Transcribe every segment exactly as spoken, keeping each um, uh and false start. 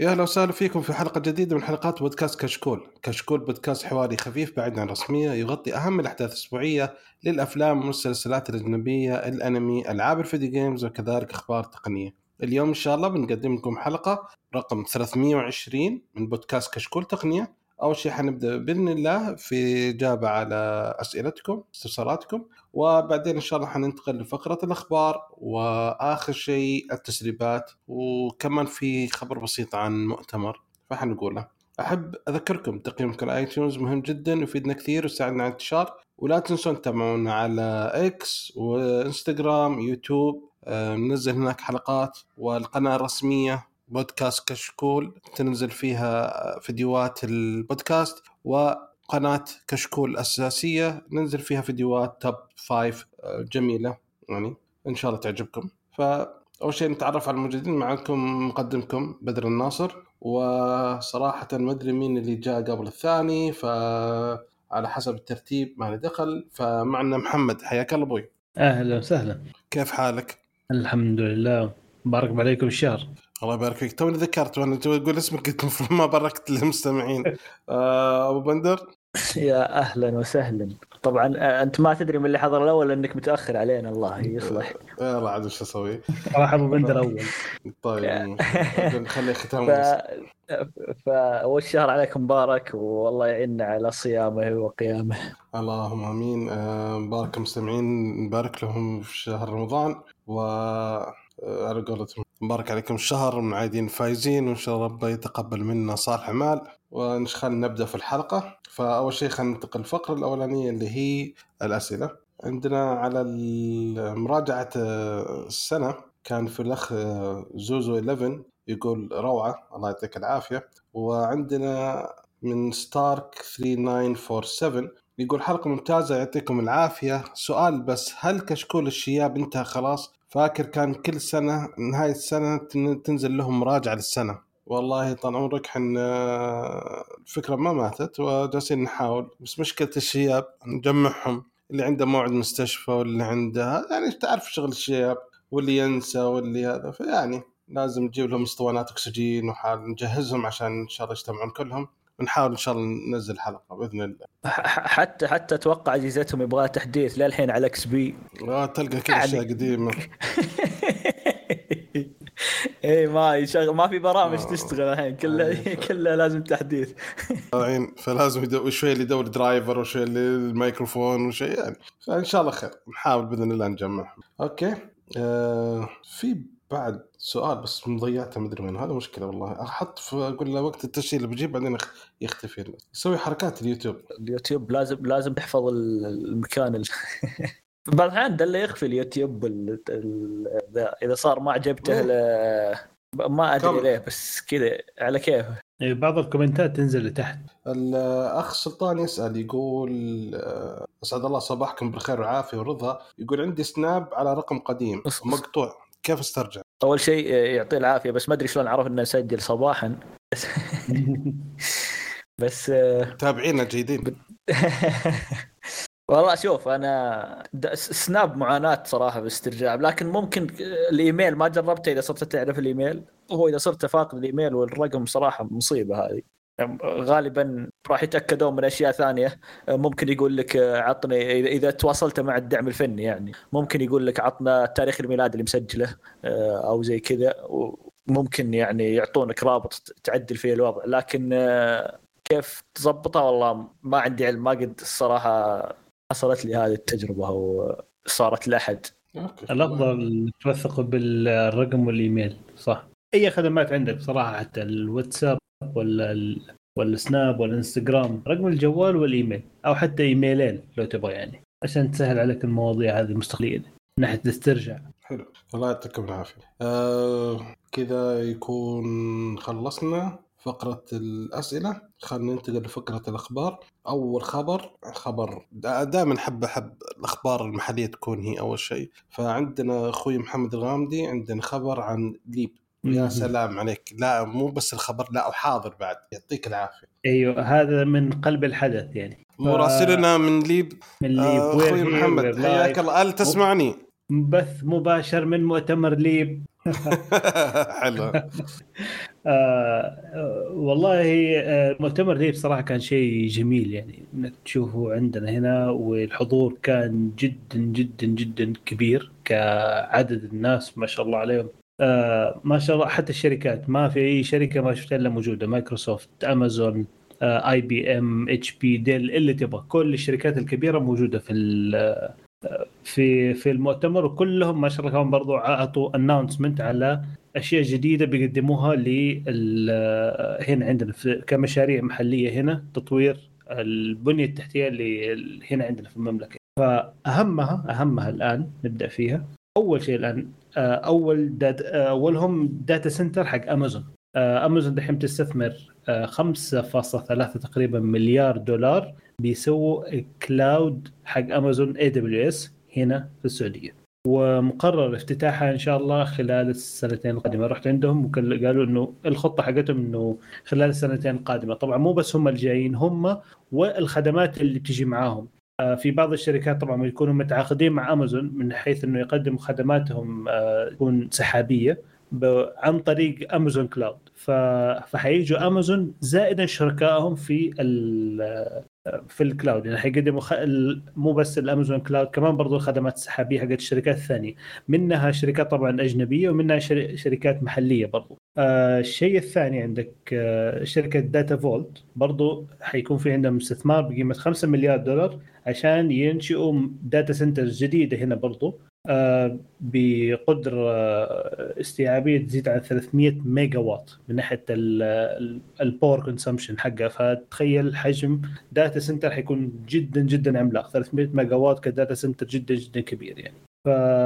يا أهلا وسهلا فيكم في حلقة جديدة من حلقات بودكاست كشكول. كشكول بودكاست حواري خفيف بعيد عن الرسمية، يغطي أهم الأحداث الأسبوعية للأفلام والمسلسلات الأجنبية، الأنمي، ألعاب الفيديو جيمز، وكذلك أخبار تقنية. اليوم إن شاء الله بنقدم لكم حلقة رقم ثلاثمية وعشرين من بودكاست كشكول تقنية. أول شيء حنبدأ بإذن الله في إجابة على أسئلتكم استفساراتكم، وبعدين إن شاء الله حننتقل لفقرة الأخبار، وآخر شيء التسريبات، وكمان في خبر بسيط عن مؤتمر فحنقوله. أحب أذكركم تقييمكم على آيتونز مهم جدا ويفيدنا كثير ويساعدنا على الانتشار، ولا تنسون تتابعونا على إكس وإنستغرام يوتيوب، ننزل هناك حلقات، والقناة الرسمية بودكاست كشكول تنزل فيها فيديوهات البودكاست، وقناة كشكول الأساسية ننزل فيها فيديوهات توب فايف جميلة يعني إن شاء الله تعجبكم. فأول شيء نتعرف على الموجودين معكم. مقدمكم بدر الناصر، وصراحة ما أدري مين اللي جاء قبل الثاني، فعلى حسب الترتيب ما له دخل. فمعنا محمد، حياك الله أبوي. أهلا وسهلا، كيف حالك؟ الحمد لله، بارك عليكم الشهر. الله يبارك فيك. توني ذكرت وانا تقول اسمك قلت ما باركت للمستمعين. أبو بندر يا أهلا وسهلا. طبعا أنت ما تدري من اللي حضر الأول لأنك متأخر علينا، الله يصلح. يا الله عاد وش أسوي. راح أبو بندر أول. طيب نخلي ختام. ف... فالشهر عليكم مبارك، والله يعيننا على صيامه وقيامه. اللهم آمين. مبارك المستمعين، نبارك لهم في شهر رمضان، وعلى قولتهم مبارك عليكم الشهر من عايدين فايزين، وإن شاء الله رب يتقبل منا صالح أعمال. ونخل نبدأ في الحلقة. فأول شيء خلينا ننتقل الفقرة الأولانية اللي هي الأسئلة. عندنا على مراجعة السنة كان في الأخ زوزو إحدى عشر يقول روعة الله يعطيك العافية. وعندنا من ستارك ثلاثة تسعة أربعة سبعة يقول حلقة ممتازة يعطيكم العافية. سؤال بس، هل كشكول الشياب انتهى خلاص؟ فاكر كان كل سنة نهاية السنة تنزل لهم مراجعة للسنة. والله طال عمرك حن الفكرة ما ماتت وجالسين نحاول، بس مشكلة الشياب نجمعهم، اللي عنده موعد مستشفى واللي عنده يعني تعرف شغل الشياب، واللي ينسى واللي هذا، فيعني لازم نجيب لهم اسطوانات أكسجين وحال نجهزهم عشان إن شاء الله يجتمعون كلهم، ونحاول إن شاء الله ننزل حلقة بإذن الله. حتى حتى أتوقع أجهزتهم يبغى تحديث للحين على إكس بي. آه تلقى كل يعني... أشياء قديمة. إيه ما يشغل، ما في برامج آه. تشتغل الحين كلها كلها لازم تحديث. طبعاً فلازم يدور شوي اللي يدور درايفر وشوي اللي الميكروفون وشيء يعني. فإن شاء الله خير، نحاول بإذن الله نجمعهم. أوكي. آه في بعد سؤال بس مضيعته مدري وين، هذا مشكلة والله. أحط في أقول له وقت التسجيل بجيب بعدين يختفي. يسوي حركات اليوتيوب. اليوتيوب لازم لازم تحفظ المكان ال... بعض الأحيان ده اللي يخفي اليوتيوب ال... ال... إذا صار ما عجبته ل... ما أدري ليه، بس كذا على كيفه. بعض الكومنتات تنزل لتحت. الأخ سلطان يسأل يقول أسعد الله صباحكم بالخير والعافية والرضا. يقول عندي سناب على رقم قديم مقطوع، كيف استرجع؟ أول شيء يعطيه العافية، بس ما أدري شلون عرف إنه نسجل صباحا. بس تابعينا جيدين. والله شوف أنا سناب معاناة صراحة باسترجاع، لكن ممكن الإيميل ما جربته. إذا صرت تعرف الإيميل، وهو إذا صرت فاقد الإيميل والرقم صراحة مصيبة هذه. غالبا راح يتأكدون من أشياء ثانية. ممكن يقول لك عطني إذا إذا تواصلت مع الدعم الفني، يعني ممكن يقول لك عطنا تاريخ الميلاد اللي مسجله أو زي كذا، وممكن يعني يعطونك رابط تعدل فيه الوضع. لكن كيف تضبطها والله ما عندي علم، ما قد الصراحة حصلت لي هذه التجربة أو صارت لأحد. الأفضل توثقوا بالرقم والإيميل، صح؟ أي خدمات عندك صراحة، حتى الواتساب ولا والسناب والإنستغرام، رقم الجوال والإيميل، أو حتى إيميلين لو تبغى، يعني عشان تسهل عليك المواضيع هذه المستقلية من ناحية الاسترجاع. حلو، الله يعطيكم العافية. آه كذا يكون خلصنا فقرة الأسئلة. خلينا ننتقل لفقرة الأخبار. أول خبر خبر دائما حب حب الأخبار المحلية تكون هي أول شيء. فعندنا أخوي محمد الغامدي عندنا خبر عن ليب. يا سلام عليك، لا مو بس الخبر، لا وحاضر بعد، يعطيك العافية. أيوة هذا من قلب الحدث يعني. مراسلنا من ليب من ليب آه أخوي محمد، حياك الله. هل تسمعني؟ بث مباشر من مؤتمر ليب. حلو. آه والله آه، المؤتمر دي بصراحة كان شيء جميل، يعني انك تشوفه عندنا هنا، والحضور كان جدا جدا جدا كبير كعدد الناس ما شاء الله عليهم. آه ما شاء الله، حتى الشركات ما في اي شركة ما شفتها الا موجودة، مايكروسوفت، امازون، آه اي بي ام، اتش بي، ديل، اللي تبغى كل الشركات الكبيرة موجودة في في في المؤتمر، وكلهم ما شاء الله كمان برضو عطوا اناونسمنت على اشياء جديده بيقدموها لل هنا عندنا في كمشاريع محليه هنا، تطوير البنيه التحتيه اللي هنا عندنا في المملكه. فاهمها اهمها الان نبدا فيها. اول شيء الان آه، اول دات اولهم داتا سنتر حق امازون. آه، امازون دحين تستثمر آه، خمسة فاصلة ثلاثة تقريبا مليار دولار بيسووا كلاود حق امازون اي دبليو اس هنا في السعوديه، ومقرر افتتاحها ان شاء الله خلال السنتين القادمه. رحت عندهم وقالوا انه الخطه حقتهم انه خلال السنتين القادمه. طبعا مو بس هم الجايين، هم والخدمات اللي بتجي معاهم. في بعض الشركات طبعا يكونوا متعاقدين مع امازون من حيث انه يقدموا خدماتهم تكون سحابيه عن طريق امازون كلاود، فحييجوا امازون زائدا شركائهم في في الكلاود، يعني حيقدموا خ... مو بس الامازون كلاود، كمان برضو الخدمات السحابيه حقت الشركات الثانيه، منها شركات طبعا اجنبيه ومنها شر... شركات محليه برضو. آه الشيء الثاني عندك آه شركه داتا فولت، برضو حيكون في عندهم استثمار بقيمه خمسة مليار دولار عشان ينشئوا داتا سنترز جديده هنا برضو، آه بقدر آه استيعابيه تزيد عن ثلاثمية ميجا وات من ناحيه الباور كونسومشن حقها. فتخيل حجم داتا سنتر حيكون جدا جدا عملاق، ثلاثمية ميجا وات كداتا سنتر جدا جدا كبير يعني. ف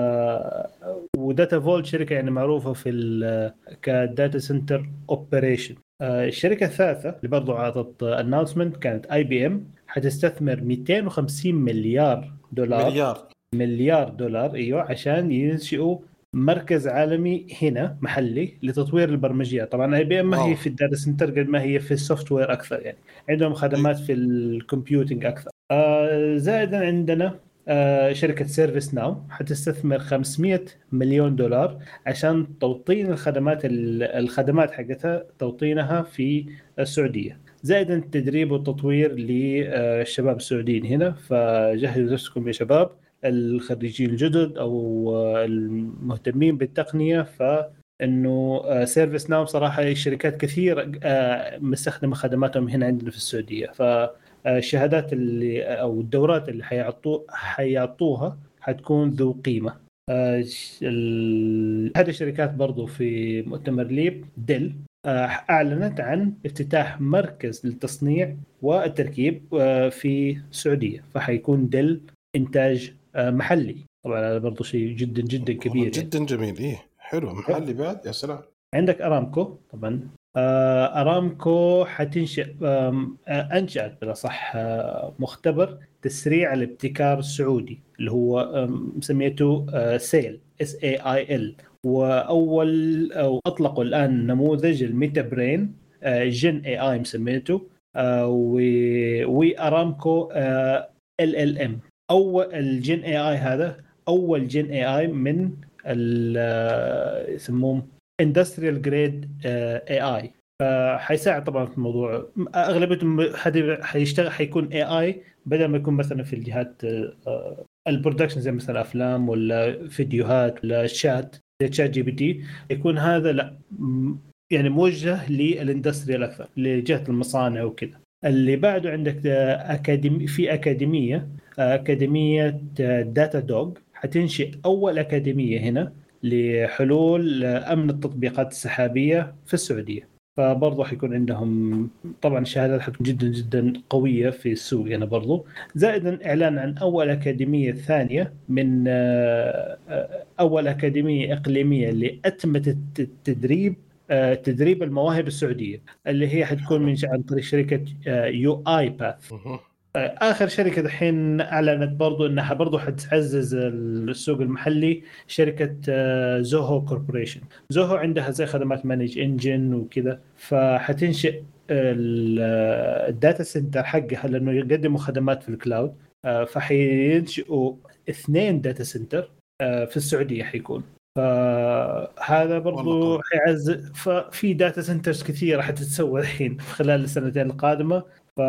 وداتا فولت شركه يعني معروفه في كداتا سنتر اوبريشن. الشركه الثالثه اللي برضو عطت اناونسمنت كانت اي بي ام، حتستثمر مئتين وخمسين مليار دولار مليار مليار دولار ايوه عشان ينشئوا مركز عالمي هنا محلي لتطوير البرمجيات. طبعا اي بي ام ما هي في الداتا سنتر قد ما هي في السوفت وير اكثر، يعني عندهم خدمات في الكمبيوتنج اكثر. آه زائدا عندنا آه شركه سيرفيس ناو حتستثمر خمسمية مليون دولار عشان توطين الخدمات الخدمات حقتها توطينها في السعوديه، زائدا التدريب والتطوير للشباب السعوديين هنا. فجهزوا نفسكم يا شباب الخريجين الجدد او المهتمين بالتقنيه، فانه سيرفيس ناو صراحه الشركات كثير مستخدمه خدماتهم هنا عندنا في السعوديه. فالشهادات اللي او الدورات اللي حيعطوا حيعطوها حتكون ذو قيمه. هذه الشركات برضو في مؤتمر ليب ديل أعلنت عن افتتاح مركز للتصنيع والتركيب في السعودية، فحيكون ديل إنتاج محلي. طبعا هذا برضو شيء جدا جدا كبير جدا يعني. جميل. إيه حلو محلي بعد يا سلام. عندك أرامكو طبعا. أرامكو حتنشئ أنشأت بلا صح مختبر تسريع الابتكار السعودي اللي هو مسميته سيل اس اي اي ال، واول او اطلقوا الان نموذج الميتا برين جن اي اي مسميته، وارامكو ال ال ام. اول الجن اي اي هذا اول جن اي اي من يسموه اندستريال جريد اي اي، فحيساعد طبعا في الموضوع. اغلبيتهم حيشتغل حيكون اي اي بدل ما يكون مثلا في الجهات البرودكشن زي مثلا افلام ولا فيديوهات ولا شات زي تشات جي بي تي، يكون هذا لا يعني موجه للاندستريال اكثر لجهه المصانع وكذا. اللي بعده عندك اكاديمي في اكاديميه اكاديميه داتا دوغ، حتنشئ اول اكاديميه هنا لحلول امن التطبيقات السحابيه في السعوديه. فبرضه حيكون عندهم طبعا الشهادات حتكون جدا جدا قويه في السوق هنا برضه. زائدا اعلان عن اول اكاديميه ثانيه من اول اكاديميه اقليميه لاتمه التدريب تدريب المواهب السعوديه، اللي هي حتكون من عن طريق شركه يو اي باث. اخر شركه الحين اعلنت برضو انها برضو حتعزز السوق المحلي، شركه زوهو كوربوريشن. زوهو عندها زي خدمات مانج انجن وكذا، فحتنشئ الداتا سنتر حقها لانه يقدموا خدمات في الكلاود، فحينشئوا اثنين داتا سنتر في السعوديه حيكون. فهذا برضو حيعز. ففي داتا سنترز كثيرة حتتسوى الحين خلال السنتين القادمة،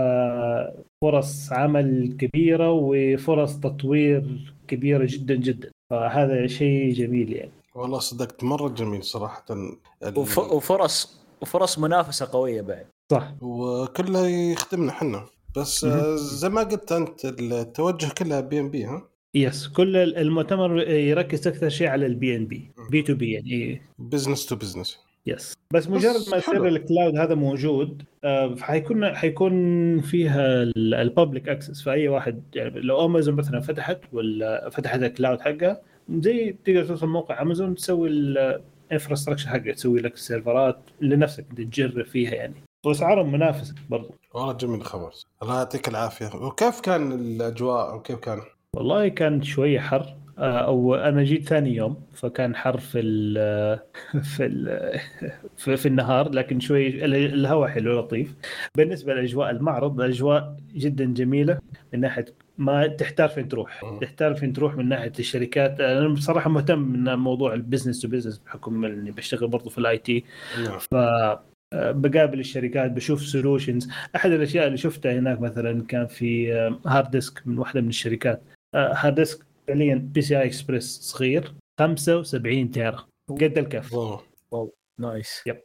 ففرص عمل كبيرة وفرص تطوير كبيرة جدا جدا، فهذا شيء جميل يعني. والله صدقت مرة جميل صراحة. ال... وفرص وفرص منافسة قوية بعد. صح، وكلها يخدمنا حنا بس زي ما قلت أنت التوجه كلها بي ام بي. ها يس، كل المؤتمر يركز أكثر شيء على البي ان بي، بي تو بي يعني بزنس تو بزنس. يس، بس مجرد ما يصير الكلاود هذا موجود حيكون حيكون فيها الببليك اكسس، فاي واحد يعني لو امازون مثلا فتحت ولا فتحت الكلاود حقها، زي تقدر تدخل موقع امازون تسوي الانفراستراكشر حقها، تسوي لك السيرفرات لنفسك تجرب فيها يعني، واسعارهم منافسه برضو. والله جميل خبر، الله يعطيك العافيه. وكيف كان الاجواء وكيف كان؟ والله كان شويه حر، او انا جيت ثاني يوم فكان حر في ال في ال في, في النهار، لكن شوي الهواء حلو لطيف. بالنسبه لاجواء المعرض، الاجواء جدا جميله من ناحيه ما تحتار فين تروح، تحتار فين تروح من ناحيه الشركات. انا بصراحه مهتم من موضوع البزنس تو بزنس بحكم اني بشتغل برضو في الاي تي، ف بقابل الشركات بشوف سولوشنز. احد الاشياء اللي شفتها هناك مثلا كان في هارد ديسك من واحده من الشركات، هارد ديسك فعليا بي سي اي اكسبريس صغير خمسة وسبعين تيرا قد الكف. واو واو نايس. يب،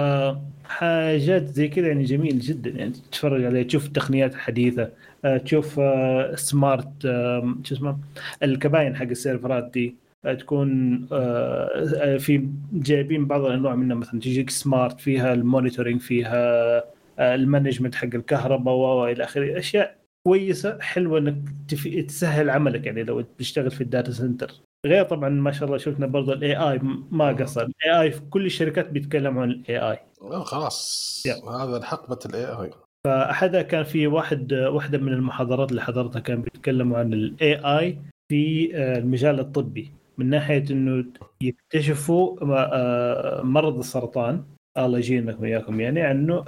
فحاجات زي كذا يعني جميل جدا يعني تتفرج عليه، تشوف التقنيات الحديثه، تشوف سمارت شو اسمه الكباين حق السيرفرات دي، تكون في جايبين بعض الانواع منها مثلا تجيك سمارت فيها المونيتورينج، فيها المانجمنت حق الكهرباء والى اخره. اشياء كويسه حلوه انك تسهل عملك يعني لو تشتغل في الداتا سنتر. غير طبعا ما شاء الله شفنا برضو الاي اي ما قصر، الاي اي في كل الشركات بيتكلموا عن الاي اي. خلاص هذا حقبه الاي اي. فاحدها كان في واحد واحده من المحاضرات اللي حضرتها كان بيتكلموا عن الاي اي في المجال الطبي، من ناحيه انه يكتشفوا مرض السرطان، الله يجينا وياكم يعني، عنه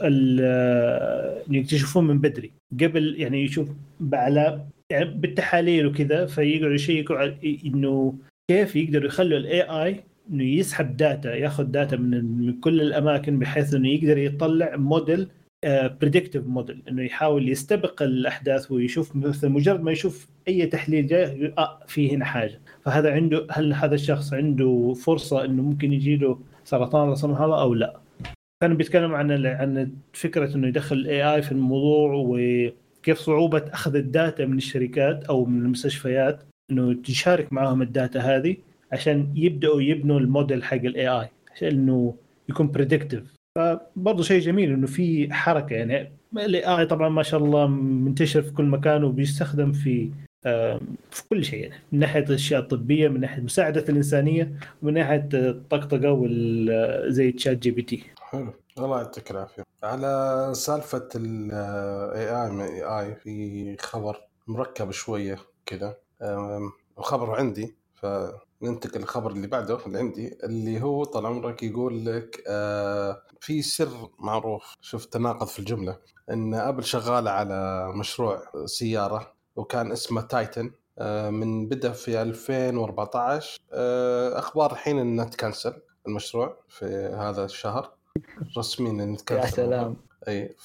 يكتشفوه من بدري قبل يعني يشوف بعلى يعني بالتحاليل وكذا، فيقعدوا يشيكوا انه كيف يقدروا يخلوا الاي اي انه يسحب داتا، ياخذ داتا من كل الاماكن بحيث انه يقدر يطلع موديل بريدكتيف موديل، انه يحاول يستبق الاحداث ويشوف مثلا مجرد ما يشوف اي تحليل جاي اه في هنا حاجه، فهذا عنده هل هذا الشخص عنده فرصه انه ممكن يجي له سرطان لا سمح الله او لا. كانوا بيتكلموا عن عن فكره انه يدخل الاي اي في الموضوع، وكيف صعوبه اخذ الداتا من الشركات او من المستشفيات انه تشارك معهم الداتا هذه عشان يبداوا يبنوا الموديل حق الاي اي عشان انه يكون بريدكتيف. فبرضه شيء جميل انه في حركه يعني. الاي اي طبعا ما شاء الله منتشر في كل مكان وبيستخدم في في كل شيء يعني، من ناحيه الاشياء الطبيه، من ناحيه مساعده الانسانيه، ومن ناحيه الطقطقه وال زي تشات جي بي تي. حلو، الله يعطيك العافيه. على سالفه الاي اي اي في خبر مركب شويه كذا، وخبر عندي فننتقل للخبر اللي بعده اللي عندي، اللي هو طال عمرك يقول لك آه في سر معروف، شوف تناقض في الجملة، ان ابل شغالة على مشروع سيارة وكان اسمه تايتن، آه من بدأ في ألفين وأربعة عشر، آه اخبار الحين انه تكنسل المشروع في هذا الشهر رسميا انه تكنسل. يا سلام. اي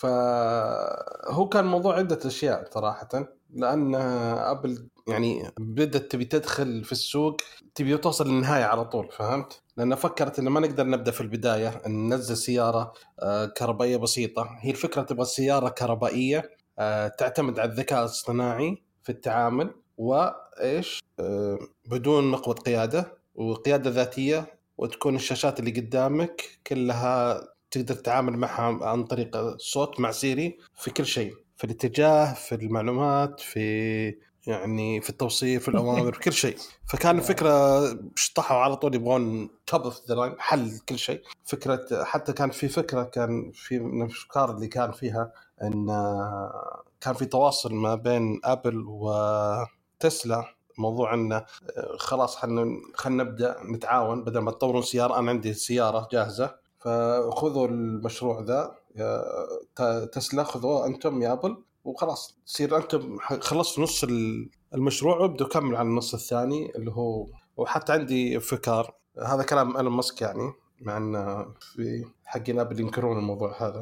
فهو كان موضوع عدة اشياء صراحة، لان ابل يعني بدأت تبي تدخل في السوق، تبي توصل للنهاية على طول، فهمت؟ لأن فكرت إن ما نقدر نبدأ في البداية ننزل سيارة كهربائية بسيطة. هي الفكرة تبغى سيارة كهربائية تعتمد على الذكاء الاصطناعي في التعامل، وإيش بدون مقود قيادة وقيادة ذاتية، وتكون الشاشات اللي قدامك كلها تقدر تتعامل معها عن طريق الصوت مع سيري في كل شيء، في الاتجاه، في المعلومات، في يعني في التوصيف، في الأوامر، في كل شيء. فكان الفكرة شطحوا على طول يبغون توب اوف ذا لاين، حل كل شيء. فكرة حتى كان في فكرة كان في من الأفكار اللي كان فيها أن كان في تواصل ما بين أبل وتسلا، موضوع أنه خلاص خلنا خلنا نبدأ نتعاون، بدل ما تطورون سيارة أنا عندي سيارة جاهزة، فخذوا المشروع ذا يا تسلا، خذوه أنتم يا أبل وخلاص تصير أنتم خلصت نص المشروع وابدوا كمل على النص الثاني اللي هو. وحتى عندي فكار هذا كلام إيلون ماسك يعني، مع أن في حقنا بينكرون الموضوع هذا.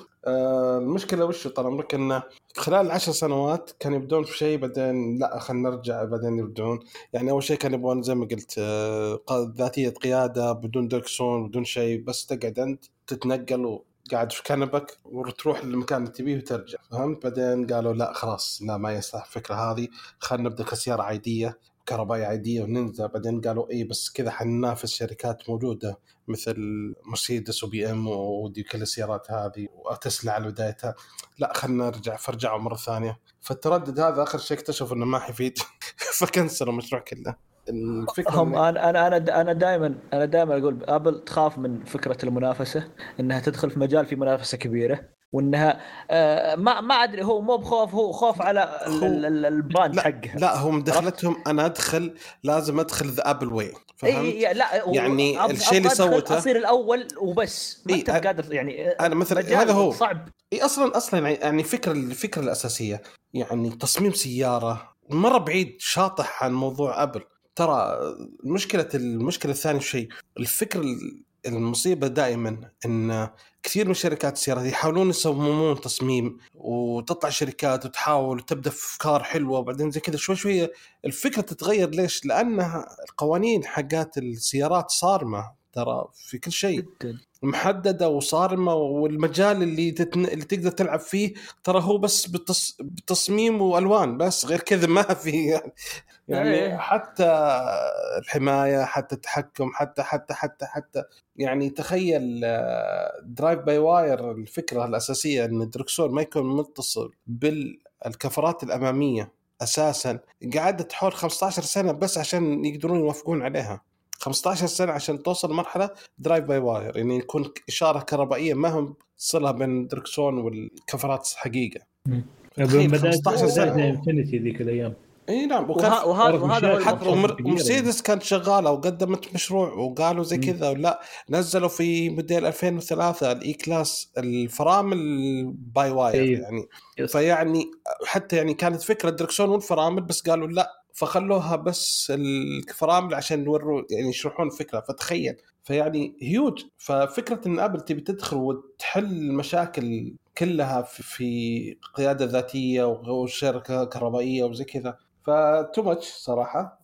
المشكلة وش طال عمرك إنه خلال عشر سنوات كانوا يبدون في شيء بعدين لا خلنا نرجع بعدين يرجعون. يعني أول شيء كانوا يبغون زي ما قلت ذاتية قيادة بدون دركسون بدون شيء، بس تقعد أنت تتنقل وقاعد في كنبك وتروح للمكان اللي تبيه وترجع، فهمت؟ بعدين قالوا لا خلاص لا ما يصلح الفكرة هذه، خلنا نبدأ كسيارة عادية كهربائية عادية وننزل. بعدين قالوا إيه بس كذا حننافس شركات موجودة مثل مرسيدس وبي ام ودي كل السيارات هذه وتسلا على بدايتها، لا خلنا نرجع. فرجعوا مرة ثانية، فالتردد هذا آخر شيء اكتشفوا إنه ما حيفيد فكنسلوا المشروع كله. الفكرة هم أنا أنا أنا أنا دائما أنا دائما أقول أبل تخاف من فكرة المنافسة، إنها تدخل في مجال في منافسة كبيرة، وإنها آه ما ما أدري هو مو بخوف، هو خوف على البراند حقها. لا هم دخلتهم أنا أدخل لازم أدخل ذا أبل واي، فهمت؟ إيه لا يعني الشيء اللي سوته أصير الأول وبس ما إيه أنت قادر يعني. أنا مثلا هذا هو صعب. إيه أصلا أصلا يعني فكرة الفكرة الأساسية يعني تصميم سيارة مرة بعيد شاطح عن موضوع أبل. ترى المشكلة المشكلة الثانية شيء الفكر المصيبة دائما إن كثير من شركات السيارات يحاولون يصممون تصميم وتطلع شركات وتحاول تبدأ أفكار حلوة وبعدين زي كذا شوي شوي الفكرة تتغير. ليش؟ لأنها القوانين حقات السيارات صارمة ترى في كل شيء محددة وصارمة، والمجال اللي, تتن... اللي تقدر تلعب فيه ترى هو بس بالتص... بالتصميم وألوان بس، غير كذا ما في يعني, يعني حتى الحماية حتى التحكم حتى حتى حتى حتى يعني تخيل درايف باي واير. الفكرة الأساسية أن الدركسون ما يكون متصل بالكفرات الأمامية أساسا قعدت حول خمسة عشر سنة بس عشان يقدرون يوافقون عليها. خمسة عشر سنة عشان توصل مرحلة درايف باي واير يعني يكون إشارة كهربائية ما هم صلها بين الدركسون والكفرات حقيقة. خمسة عشر سنة انفينيتي ذيك الأيام. اي نعم. وهذا وهذا حتى مرسيدس كانت شغالة وقدمت مشروع وقالوا زي كذا ولا نزلوا في موديل ألفين وثلاثة الإي كلاس الفرامل باي واير إيه. يعني فيعني حتى يعني كانت فكرة الدركسون والفرامل بس قالوا لا فخلوها بس الفرامل عشان يوروا يعني يشرحون الفكرة. فتخيل فيعني هيوج. ففكرة ان ابل تبي تدخل وتحل المشاكل كلها في قيادة ذاتية وشركة كهربائية وزي كذا فتو ماتش صراحة.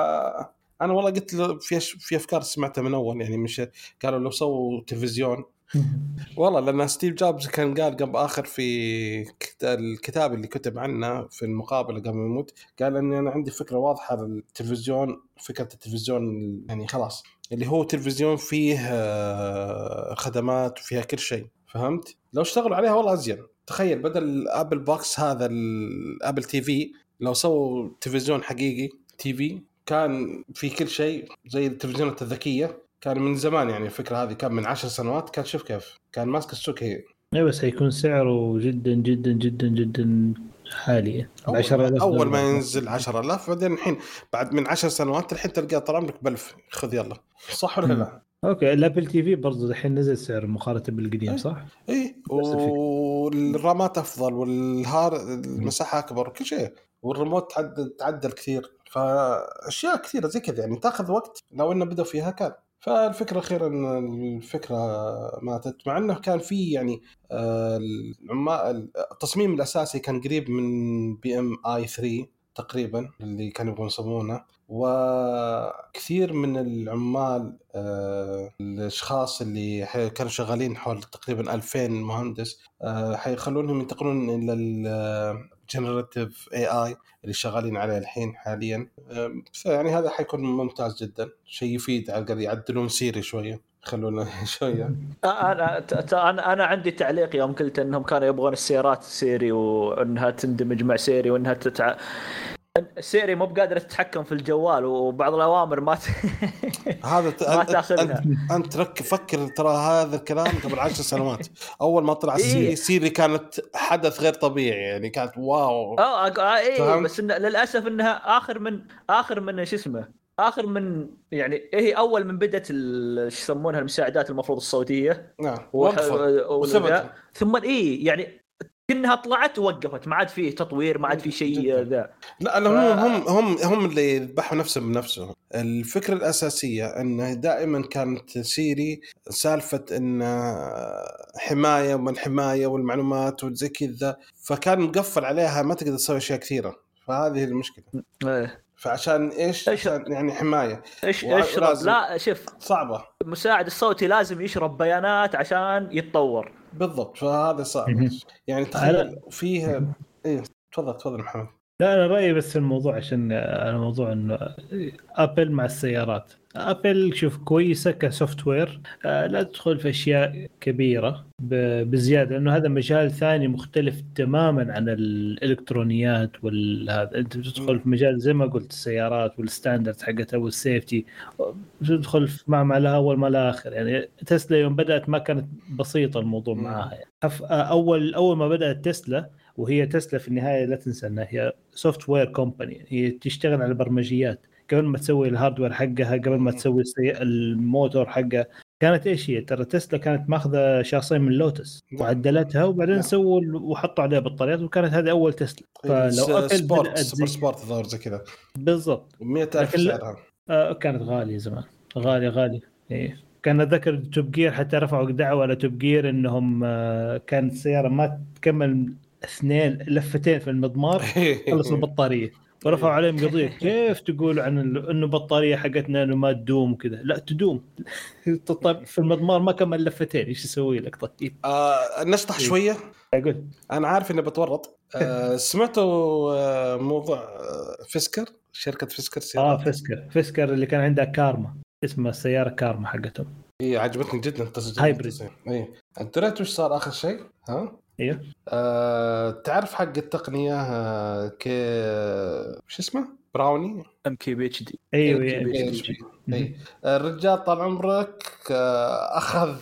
فأنا والله قلت في في أفكار سمعتها من أول يعني مش قالوا لو سووا تلفزيون والله لأن ستيف جوبز كان قال قبل آخر في الكتاب اللي كتب عنه في المقابلة قبل ما يموت قال أني أنا عندي فكرة واضحة للتلفزيون. فكرة التلفزيون يعني خلاص اللي هو تلفزيون فيه خدمات وفيها كل شيء فهمت. لو اشتغلوا عليها والله أزين. تخيل بدل أبل بوكس هذا الأبل تي في لو سووا تلفزيون حقيقي تي في كان في كل شيء زي التلفزيونات الذكية كان من زمان. يعني الفكرة هذه كان من عشر سنوات كان شوف كيف كان ماسك السوق. هي اي بس هيكون سعره جدا جدا جدا جدا حالي. أول, أول ما ينزل عشرة آلاف بعدين الحين بعد من عشر سنوات الحين تلقى طال عمرك بألف خذ يلا صح ولا لا؟ اوكي الابل تي في برضو الحين نزل سعر مقارنة بالقديم صح؟ اي والرامات افضل والهار المساحة اكبر وكل شيء والريموت تعدل تعدل كثير فاشياء كثيرة زي كذا يعني تاخذ وقت لو انه بدأ فيها كان. فالفكرة أخيرا الفكرة ماتت مع أنه كان فيه يعني التصميم الأساسي كان قريب من بي ام اي ثري تقريبا اللي كانوا يبغون يصممونه. وكثير من العمال الأشخاص اللي كانوا شغالين حول تقريبا ألفين مهندس حيخلونهم ينتقلون إلى الجنراتيف اي اي اللي شغالين عليه الحين حاليا. يعني هذا حيكون ممتاز جدا شيء يفيد على الأقل يعدلون سيري شوية خلونا شوية. أنا أنا أنا عندي تعليق يوم قلت إنهم كانوا يبغون السيارات سيري وإنها تندمج مع سيري وإنها تتع سيري مو بقادرة تتحكم في الجوال وبعض الأوامر ما ت... هذا ت... ما تاخذها. أنت, أنت رك فكر ترى هذا الكلام قبل عشر سنوات أول ما طلع السيري إيه؟ سيري كانت حدث غير طبيعي يعني كانت واو. اه إيه بس إن للأسف إنها آخر من آخر من شو اسمه آخر من يعني هي أول من بدأت ايش يسمونها المساعدات المفروض الصوتية نعم وح... وثم إيه يعني كأنها طلعت ووقفت، ما عاد فيه تطوير، ما عاد فيه شيء ذا. لا هم هم هم هم اللي يذبحوا نفسهم بنفسهم. الفكرة الأساسية أنه دائما كانت سيري سالفة أن حماية ومن حماية والمعلومات وزي كذا، فكان مقفل عليها ما تقدر تسوي أشياء كثيرة، فهذه المشكلة. فعشان إيش؟ عشان يعني حماية إيش اشرب. لا شوف صعبة، المساعد الصوتي لازم يشرب بيانات عشان يتطور. بالضبط، فهذا صعب. يعني تخيل فيها. إيه تفضل تفضل محمد. لا أنا رأيي بس في الموضوع، عشان الموضوع إنه أبل مع السيارات، أبل شوف كويسة كسوفت وير، لا تدخل في أشياء كبيرة بزيادة، لأنه هذا مجال ثاني مختلف تماما عن الإلكترونيات والهذا. أنت بتدخل في مجال زي ما قلت السيارات والستاندرد حقتها والسيفتي، بتدخل مع ما لها أول ما لها آخر. يعني تسلا يوم بدأت ما كانت بسيطة الموضوع معها. يعني أول أول ما بدأت تسلا، وهي تسلا في النهاية لا تنسى أنها هي سوفت وير كومباني، هي تشتغل على البرمجيات قبل ما تسوي الهاردوير حقها، قبل ما تسوي الموتور حقها. كانت إيش هي؟ ترى تسلا كانت ماخذة شاصين من لوتس وعدلتها، وبعدين سووا وحطوا عليها بطاريات، وكانت هذه أول تسلا. فلو أبل سبورت سوبر سبورت ظهر زي كذا بالضبط مية ألف سعرها. آه كانت غالية زمان، غالية غالية. إيه كان أذكر توب جير حتى رفعوا دعوة على توب جير إنهم آه كانت السيارة ما تكمل اثنين لفتين في المضمار خلص البطارية، ورفعوا عليهم قضية. كيف تقول عن انه بطارية حقتنا انه ما تدوم وكذا؟ لا تدوم في المضمار ما كمل لفتين، ايش يسوي لك؟ طيب آه نشطح شوية. اقول انا عارف اني بتورط. آه سمعتوا آه موضوع آه فيسكر، شركة فيسكر سيارات. اه فيسكر فيسكر اللي كان عندها كارما، اسمها السيارة كارما حقتهم. ايه عجبتني جدا التصميم. هايبريد. ايه انت دريت وش صار اخر شيء؟ ها ايوه آه، تعرف حق التقنية آه، ك وش اسمه براوني ام كي بي اتش دي. ايوه اي الرجال طال عمرك آه، اخذ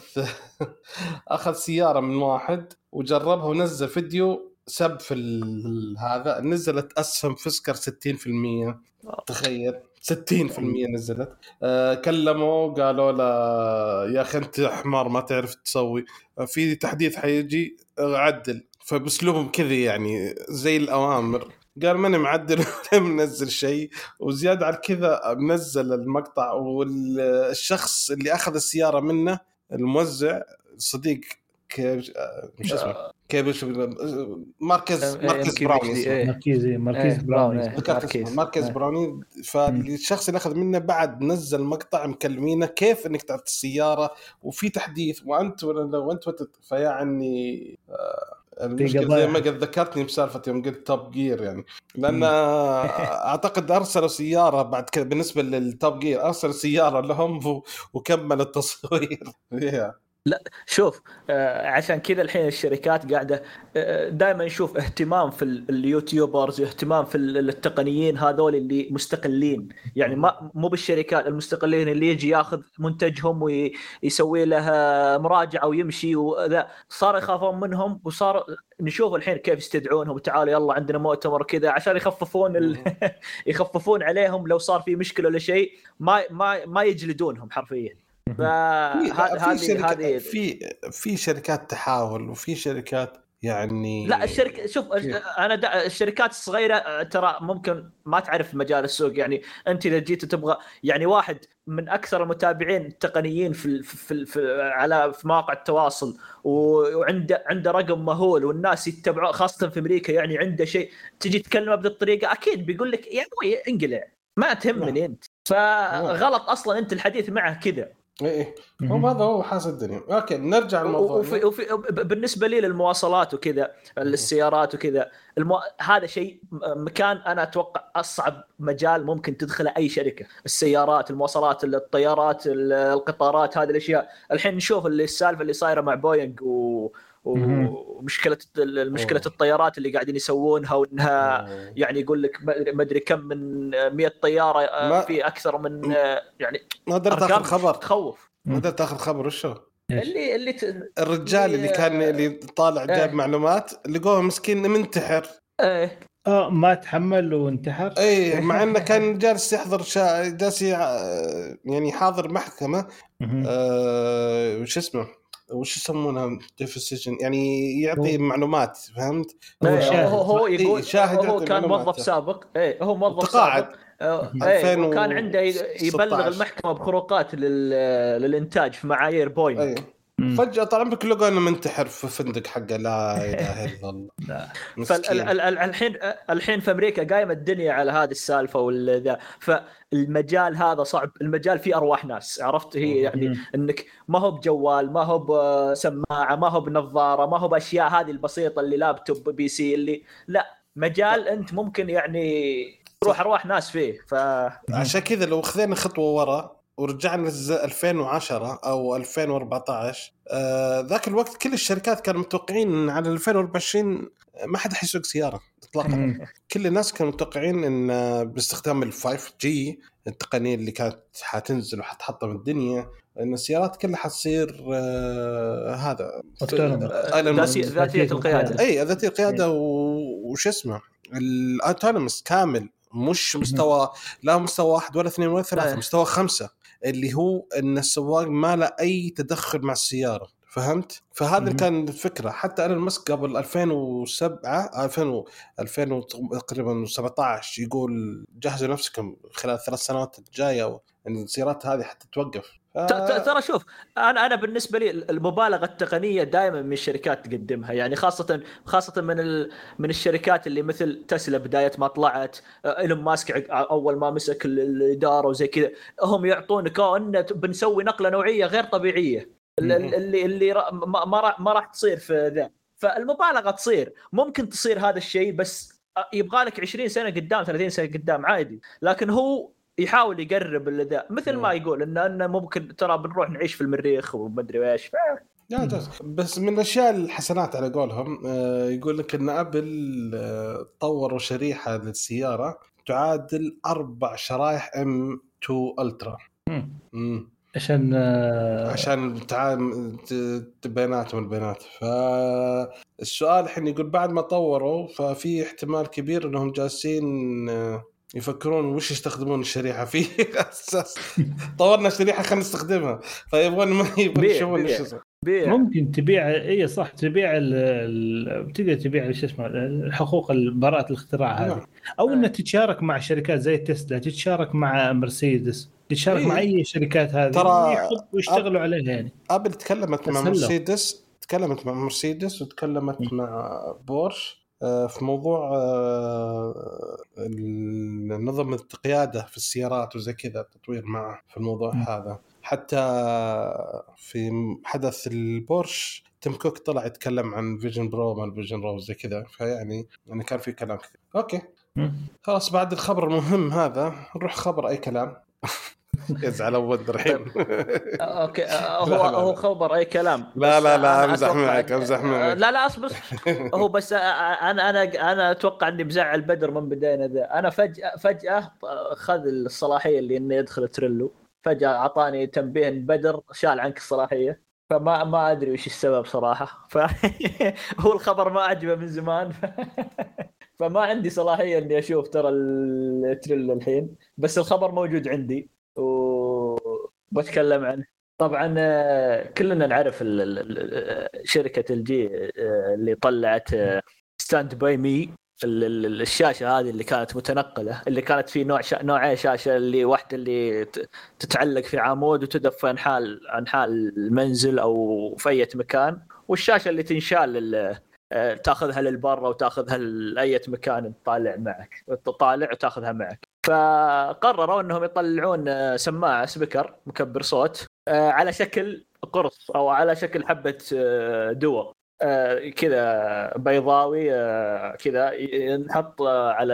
اخذ سيارة من واحد وجربها ونزل فيديو سب في هذا، نزلت اسهم فيسكر ستين بالمية. تخيل ستين بالمية نزلت. آه كلموا قالوا له يا أخي أنت حمار ما تعرف تسوي، في تحديث حيجي عدل. فبسلوبهم كذا يعني زي الأوامر. قال ماني معدل ولا منزل شيء، وزيادة على كذا منزل المقطع، والشخص اللي أخذ السيارة منه الموزع صديق كيف مش اسمه كيف ماركز ماركز براوني ماركيزي ماركيز براوني ماركز براوني. فالشخص اللي أخذ منه بعد نزل مقطع مكلمينه كيف إنك تعطي السيارة وفي تحديث وأنت ولا وأنت فيعني المشكلة زي ما قد ذكرتني بسالفة يوم قلت توب جير، يعني لأن أعتقد أرسلوا سيارة بعد كذا بالنسبة للتوب جير، أرسلوا سيارة لهم وكمل التصوير. لا شوف آه عشان كذا الحين الشركات قاعدة آه دائما نشوف اهتمام في اليوتيوبرز، اهتمام في التقنيين هذول اللي مستقلين، يعني ما مو بالشركات المستقلين اللي يجي ياخذ منتجهم ويسوي له مراجعة ويمشي وذا. صار يخافون منهم، وصار نشوف الحين كيف يستدعونهم وتعالوا يلا عندنا مؤتمر كذا عشان يخففون ال... يخففون عليهم لو صار في مشكلة ولا شيء، ما ما ما يجلدونهم حرفيا. فهذه هذه في في شركات تحاول وفي شركات يعني لا الشركه شوف انا دا الشركات الصغيره ترى ممكن ما تعرف مجال السوق. يعني انت اذا جيت تبغى يعني واحد من اكثر المتابعين التقنيين في في, في على في مواقع التواصل وعنده عنده رقم مهول والناس يتبعوه خاصه في امريكا، يعني عنده شيء تجي تكلمه بهذه الطريقه اكيد بيقول لك يا ابوي انقلع ما تهمني انت. فغلط اصلا انت الحديث معه كذا. ايه هو هذا هو حاس الدنيا. اوكي نرجع الموضوع. وفي وفي بالنسبه لي للمواصلات وكذا السيارات وكذا المو... هذا شيء مكان انا اتوقع اصعب مجال ممكن تدخله اي شركه. السيارات، المواصلات، الطيارات، القطارات، هذه الاشياء. الحين نشوف اللي السالفه اللي صايره مع بوينغ و ومشكله المشكله الطيارات اللي قاعدين يسوونها، وانها يعني يقول لك ما ادري كم من مئة طياره في اكثر من يعني ما قدرت اخذ خبر تخوف. ما قدرت تاخذ خبر وشو اللي اللي ت... الرجال اللي كان اللي طالع جاب اه معلومات لقوه مسكين منتحر. ايه اه ما تحمل وانتحر. ايه مع انه كان جالس يحضر شا... جالس يعني حاضر محكمه. آه وش اسمه وش يسمونها ديفيسيشن يعني يعطي هو- معلومات فهمت هو هو شاهد. هو, هو إيه، يقول شاهد هو يعطي كان معلومات. موظف سابق ايه هو موظف تقاعد. سابق آه، ايه ألفين وكان عنده يبلغ وستة عشر. المحكمة بخروقات لل... للإنتاج في معايير بوينغ. أي فجأة طلع بك لقوا انه منتحر في فندق حقه لا اله الا الله. لا مسكين. فالحين الحين في امريكا قايمه الدنيا على هذه السالفه والذا، فالمجال هذا صعب، المجال فيه ارواح ناس، عرفت؟ هي يعني مم. انك ما هو بجوال، ما هو بسماعه، ما هو بنظاره، ما هو باشياء هذه البسيطه اللي لابتوب بي سي اللي لا، مجال انت ممكن يعني تروح ارواح ناس فيه. ف عشان كذا لو خذينا خطوة ورا ورجعنا ألفين وعشرة او ألفين وأربعة عشر آه ذاك الوقت كل الشركات كانوا متوقعين على ألفين وأربعة وعشرين ما حد حيسوق سيارة اطلاقا. كل الناس كانوا متوقعين ان باستخدام ال فايف جي التقنية اللي كانت حتنزل وحتحطم الدنيا ان السيارات كلها حتصير آه هذا ذاتية ذاتية القيادة. اي ذاتية القيادة وش اسمه الأوتونوموس كامل، مش مستوى لا مستوى واحد ولا اثنين ولا ثلاثة، مستوى خمسة اللي هو ان السواق ما له اي تدخل مع السيارة فهمت؟ فهذا اللي كان الفكرة. حتى أنا المسك قبل ألفين وسبعة ألفين ألفين تقريبا سبعة عشر يقول جهزوا نفسكم خلال ثلاث سنوات الجاية ان السيارات هذه حتى توقف. ف... ترى شوف انا انا بالنسبه لي المبالغه التقنيه دائما من الشركات تقدمها، يعني خاصه خاصه من ال... من الشركات اللي مثل تسلا بدايه ما طلعت، إيلون ماسك اول ما مسك الاداره وزي كذا، هم يعطونك ان بنسوي نقله نوعيه غير طبيعيه اللي اللي ما ما, ما راح تصير في ذا. فالمبالغه تصير، ممكن تصير هذا الشيء، بس يبغى لك عشرين سنه قدام ثلاثين سنه قدام عادي، لكن هو يحاول يقرب الذا مثل ما يقول إن أنه ممكن ترى بنروح نعيش في المريخ ومدري إيش. لا جاز. بس من الأشياء الحسنات على قولهم يقول لك إن أبل طوروا شريحة للسيارة تعادل أربع شرايح إم تو ألترا عشان عشان تعامل بيناتهم البيانات. فالسؤال الحين يقول بعد ما طوروا ففي احتمال كبير إنهم جالسين يفكرون وش يستخدمون الشريحة فيه أساس طورنا شريحة خلينا نستخدمها، فيبغون ما يبغون يشوفون ايش ممكن تبيع. اي صح تبيع بتقدر تبيع ايش اسمه الحقوق براءة الاختراع هذه، او انها تتشارك مع شركات زي تسلا، تتشارك مع مرسيدس، تتشارك إيه؟ مع اي شركات هذه ترى ويشتغلوا أب... عليها. يعني ابل تكلمت مع مرسيدس تكلمت مع مرسيدس وتكلمت م. مع بورش في موضوع النظم القيادة في السيارات وزي كذا، تطوير معه في الموضوع م. هذا. حتى في حدث البورش تيم كوك طلع يتكلم عن فيجن برو ما الفيجن برو زي كذا، فيعني يعني كان في كلام كثير. اوكي م. خلاص بعد الخبر المهم هذا نروح خبر اي كلام. يزعل أول الحين. اوكي هو هو خبر اي كلام. لا لا لا امزح معك امزح معك. لا لا اصبر هو بس انا انا انا اتوقع اني بزعل بدر من بدايه ذا. انا فجاه فجاه خذ الصلاحيه اللي انه يدخل تريلو، فجاه اعطاني تنبيه بدر شال عنك الصلاحيه، فما ما ادري وش السبب صراحه. فهو الخبر ما عجبه من زمان. فما عندي صلاحيه اني اشوف ترى التريلو الحين، بس الخبر موجود عندي وبتكلم عنه. طبعا كلنا نعرف شركة الجي اللي طلعت ستاند باي مي، الشاشة هذه اللي كانت متنقلة، اللي كانت في نوع شا... نوعين شاشة، اللي واحدة اللي تتعلق في عمود وتدف في أنحاء أنحاء المنزل أو في أي مكان، والشاشة اللي تنشال تاخذها للبر وتاخذها لأي مكان تطالع معك تطالع وتاخذها معك. فقرروا انهم يطلعون سماعه سبيكر مكبر صوت على شكل قرص او على شكل حبه دواء كذا بيضاوي كذا، نحط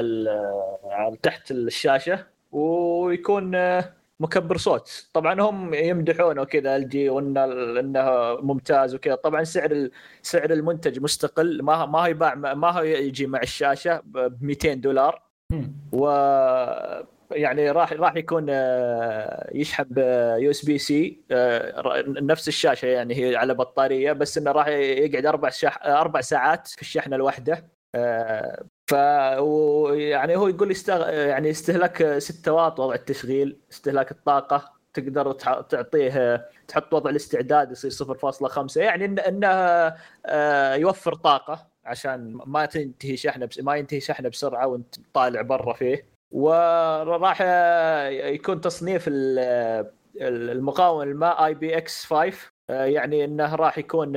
على تحت الشاشه ويكون مكبر صوت. طبعا هم يمدحونه كذا الجي وانه انه ممتاز وكذا. طبعا سعر سعر المنتج مستقل، ما ما هو يباع ما هو يجي مع الشاشه ب مئتين دولار، و يعني راح راح يكون يشحب يو اس بي سي نفس الشاشه، يعني هي على بطاريه، بس انه راح يقعد اربع شح... اربع ساعات في الشحنه الواحده. ف يعني هو يقول يستغ... يعني استهلاك ستة واط وضع التشغيل، استهلاك الطاقه تقدر تعطيه تحط وضع الاستعداد يصير صفر فاصلة خمسة، يعني إن انه يوفر طاقه عشان ما تنتهي شحنه ما ينتهي شحنه بسرعه وانت طالع برا فيه. وراح يكون تصنيف المقاومه الماء اي بي اكس خمسة، يعني انه راح يكون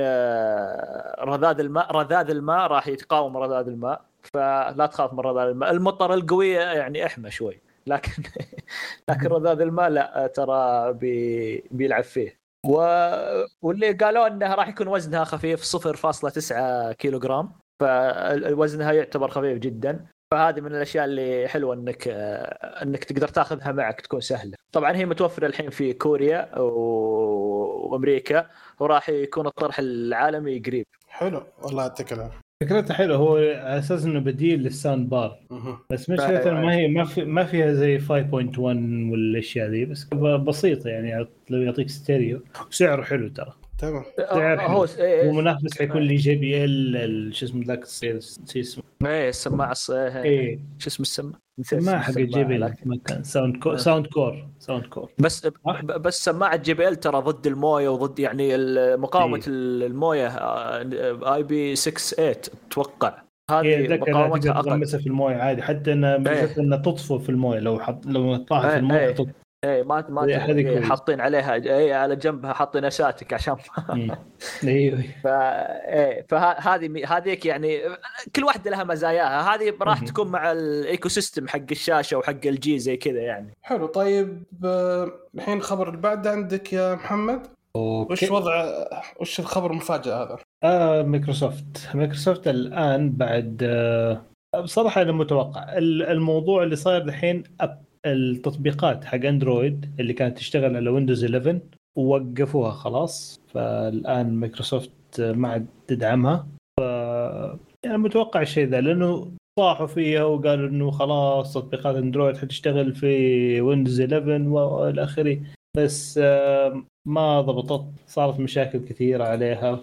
رذاذ الماء رذاذ الماء راح يتقاوم رذاذ الماء، فلا تخاف من رذاذ الماء. المطر القويه يعني احمى شوي، لكن لكن رذاذ الماء لا ترى بي بيلعب فيه. و... واللي قالوا انه راح يكون وزنها خفيف صفر فاصلة تسعة كيلوغرام، فوزنها يعتبر خفيف جدا. فهذه من الاشياء اللي حلوه انك انك تقدر تاخذها معك، تكون سهله. طبعا هي متوفره الحين في كوريا وامريكا، وراح يكون الطرح العالمي قريب. حلو والله يعطيك العافيه. فكرته حلوه، هو على اساس انه بديل للساوند بار، بس مشكلة ما هي ما في ما فيها زي خمسة فاصلة واحد والاشياء ذي، بس بسيطه يعني لو يعطيك ستيريو وسعره حلو ترى. تمام. هو ومنافس حيكون لي جي بي ال شو اسمه ذاك الصير اسمه ايه السماعه ايه شو اسمه السماعه سماعه حق الجي بي ال مكان ساوند كور ساوند كور ساوند كور بس بس سماعه جي بي ال ترى ضد المويه وضد يعني مقاومه إيه. المويه اي بي ستة ثمانية اتوقع هذه مقاومتها اقل في المويه عادي، حتى انها ميزتها انها تطفو في المويه لو حط لو طاحت في المويه ايه. تطفو. ايه ما ما حاطين عليها ايه على جنبها حاطين اساتك عشان ايوه ف ايه فهذه هذيك يعني كل واحده لها مزاياها. هذه راح تكون مع الايكو سيستم حق الشاشه وحق الجي زي كذا يعني. حلو. طيب الحين الخبر اللي بعده عندك يا محمد. أوكي. وش وضع وش الخبر المفاجئ هذا؟ آه مايكروسوفت مايكروسوفت الان بعد آه بصراحه انا متوقع الموضوع اللي صاير الحين التطبيقات حق اندرويد اللي كانت تشتغل على ويندوز إحدى عشر ووقفوها خلاص، فالآن مايكروسوفت ما عاد تدعمها. ف يعني متوقع الشيء ذا، لأنه صاحوا فيها وقالوا إنه خلاص تطبيقات اندرويد حتشتغل في ويندوز إحدى عشر والآخري، بس ما ضبطت، صارت مشاكل كثيرة عليها.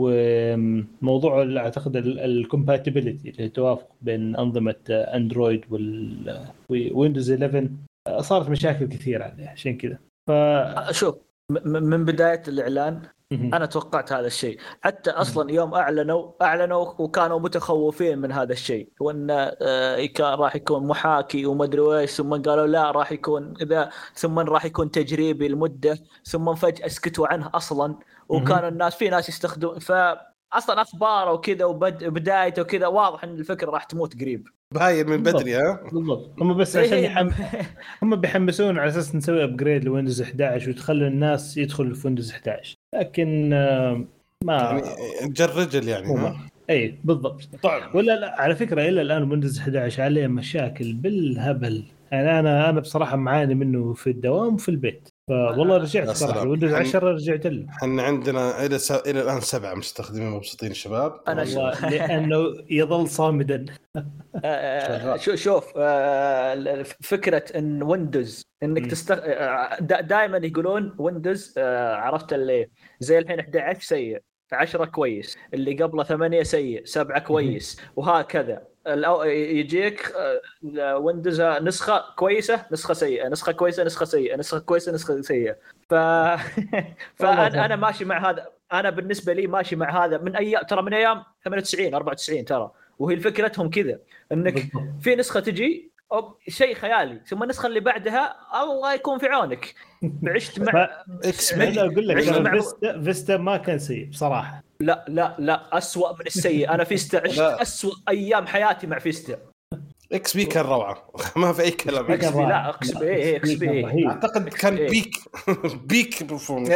وموضوع اعتقد الكومباتيبلتي اللي توافق بين انظمه اندرويد والويندوز إحدى عشر صارت مشاكل كثيره عليها عشان كذا. فشوف من بدايه الاعلان انا توقعت هذا الشيء، حتى اصلا يوم اعلنوا اعلنوا وكانوا متخوفين من هذا الشيء، وان كان راح يكون محاكي وما ادري ايش، ثم قالوا لا راح يكون اذا ثم راح يكون تجريبي لمده، ثم فجاه اسكتوا عنه اصلا. وكان الناس في ناس يستخدمون فاصلا اخبار وكذا وبدايته وكذا، واضح ان الفكره راح تموت قريب باين من بدري. ها بالضبط، هم بس عشان يحم... هم بيحمسون على اساس نسوي ابجريد لويندوز إحدى عشر وتخلوا الناس يدخلوا في ويندوز إحدى عشر، لكن ما يعني جرجل يعني. ها اي بالضبط. طبعا ولا لا، على فكره الى الان ويندوز إحدى عشر عليه مشاكل بالهبل، يعني انا انا بصراحه معاني منه في الدوام وفي البيت. والله رجعت صراحه ويندوز عشرة رجعت له. احنا عندنا الى س... الى الان سبعه مستخدمين مبسوطين الشباب. انا والله لانه يظل صامدا. شوف شوف فكره ان ويندوز انك تست دائما يقولون ويندوز عرفت اللي زي الحين إحدى عشر سيء، عشرة كويس، اللي قبله ثمانية سيء، سبعة كويس، وهكذا. يجيك ويندوز نسخة كويسة نسخة سيئة نسخة كويسة نسخة سيئة نسخة كويسة نسخة سيئة. ف... فأنا أنا ماشي مع هذا. أنا بالنسبة لي ماشي مع هذا من أيام، ترى من أيام ثمانية وتسعين أربعة وتسعين ترى، وهي فكرتهم كذا انك في نسخه تجي أو شيء خيالي، ثم النسخه اللي بعدها الله يكون في عونك. عشت مع اكس بي اقول لك فيستا فيستا ما كان سيء بصراحه. لا لا لا أسوأ من السيء. انا فيستا عشت أسوأ ايام حياتي مع فيستا. اكس بي كان روعه ما في اي كلام. اكس بي لا اكس بي ايه اكس بي اعتقد كان بيك بيك برفورمانس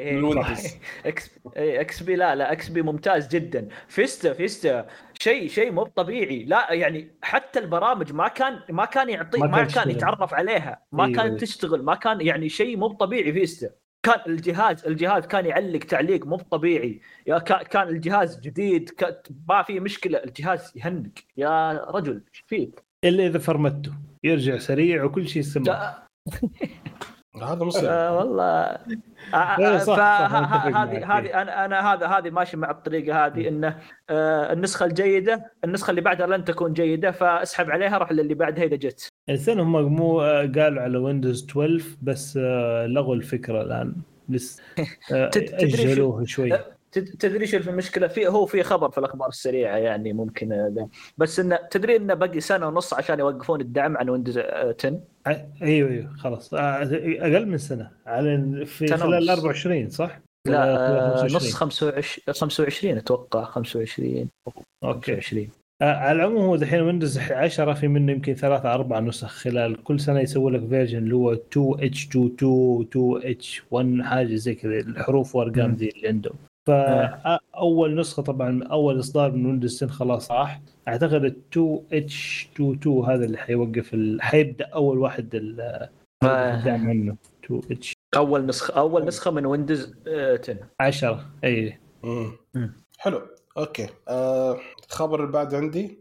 اكس اكس بي. لا لا اكس بي ممتاز جدا. فيستا فيستا شيء شيء مو طبيعي. لا يعني حتى البرامج ما كان ما كان يعطي ما, ما كان يتعرف عليها، ما أيوة. كانت تشتغل، ما كان يعني شيء مو طبيعي. فيستا كان الجهاز الجهاز كان يعلق تعليق مو طبيعي. يا كان الجهاز جديد ما في مشكله، الجهاز يهنق يا رجل فيك الا اذا فرمته يرجع سريع وكل شيء سمع. هذا مصيبه آه والله. فهذه هذه انا انا هذا هذه ماشي مع الطريقه هذه، انه آه النسخه الجيده النسخه اللي بعدها لن تكون جيده، فاسحب عليها روح للي بعدها اذا جت. السنة هم مو قالوا على ويندوز اثنا عشر بس لغوا الفكرة الآن لسه أجلوه شوي. تدري شو المشكله فيه؟ هو في خبر في الاخبار السريعه يعني ممكن ده. بس انه تدري انه باقي سنه ونص عشان يوقفون الدعم عن ويندوز عشرة. ايوه ايوه خلاص اقل من سنه على في خلال أربعة وعشرين صح؟ لا آه نص خمسة وعشرين خمسة وعشرين اتوقع خمسة وعشرين اوكي خمسة وعشرين. على العموم هو دحين ويندوز عشرة في منه يمكن ثلاثة أربعة نسخ، خلال كل سنة يسوي لك فيرجن اللي هو تو اتش تو تو تو اتش واحد حاجة زي كذا، الحروف وارقام دي اللي عندهم. فأول نسخة طبعا أول إصدار من ويندوز عشرة خلاص راح، أعتقد ال تو اتش تو تو هذا اللي حيوقف ال... حيبدأ أول واحد الدعم منه تو اتش. أول نسخة أول نسخة من ويندوز عشرة. أي حلو. أوكي آه، خبر اللي بعد عندي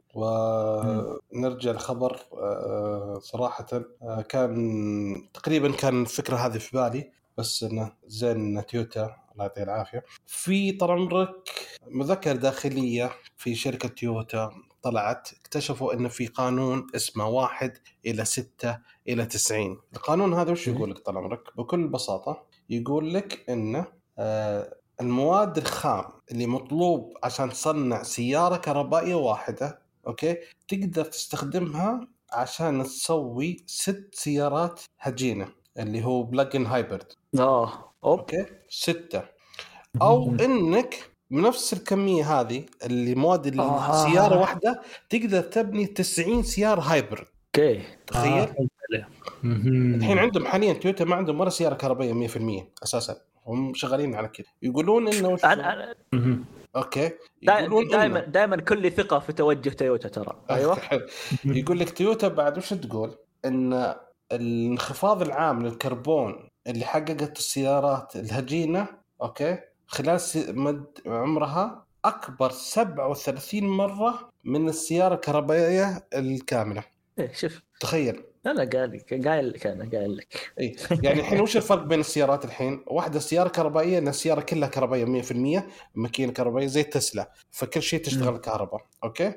ونرجع الخبر. آه، صراحة آه، كان تقريبا كان الفكرة هذه في بالي، بس إنه زين تويوتا الله يعطيه العافية في طرمرك مذكرة داخلية في شركة تويوتا طلعت، اكتشفوا إنه في قانون اسمه واحد إلى ستة إلى تسعين. القانون هذا وش يقول لك طرمرك؟ بكل بساطة يقول لك إنه آه المواد الخام اللي مطلوب عشان تصنع سيارة كهربائية واحدة أوكي تقدر تستخدمها عشان تسوي ست سيارات هجينة اللي هو بلاجن هايبرد. آه أوكي ستة، أو إنك بنفس الكمية هذه اللي مواد السيارة آه. واحدة تقدر تبني تسعين سيارة هايبرد. أوكي تخيل آه. الحين عندهم حاليا تويوتا ما عندهم ولا سيارة كهربائية مية في المية أساساً، هم شغالين على كده. يقولون إنه أنا... أوكي يقولون دائما إنه... دائما كل ثقة في توجه تويوتا ترى. أيوة يقول لك تويوتا بعد وش تقول إن الانخفاض العام للكربون اللي حققت السيارات الهجينة أوكي خلال مد عمرها أكبر سبعة وثلاثين مرة من السيارة الكهربائية الكاملة. إيه شوف تخيل. أنا قال لك قايل لك أنا قايل لك إيه يعني الحين وش الفرق بين السيارات الحين؟ واحدة سيارة كهربائية إن السيارة كلها كهربائية مية في المية ماكينة كهربائية زي تسلا، فكل شيء تشتغل كهرباء أوكي.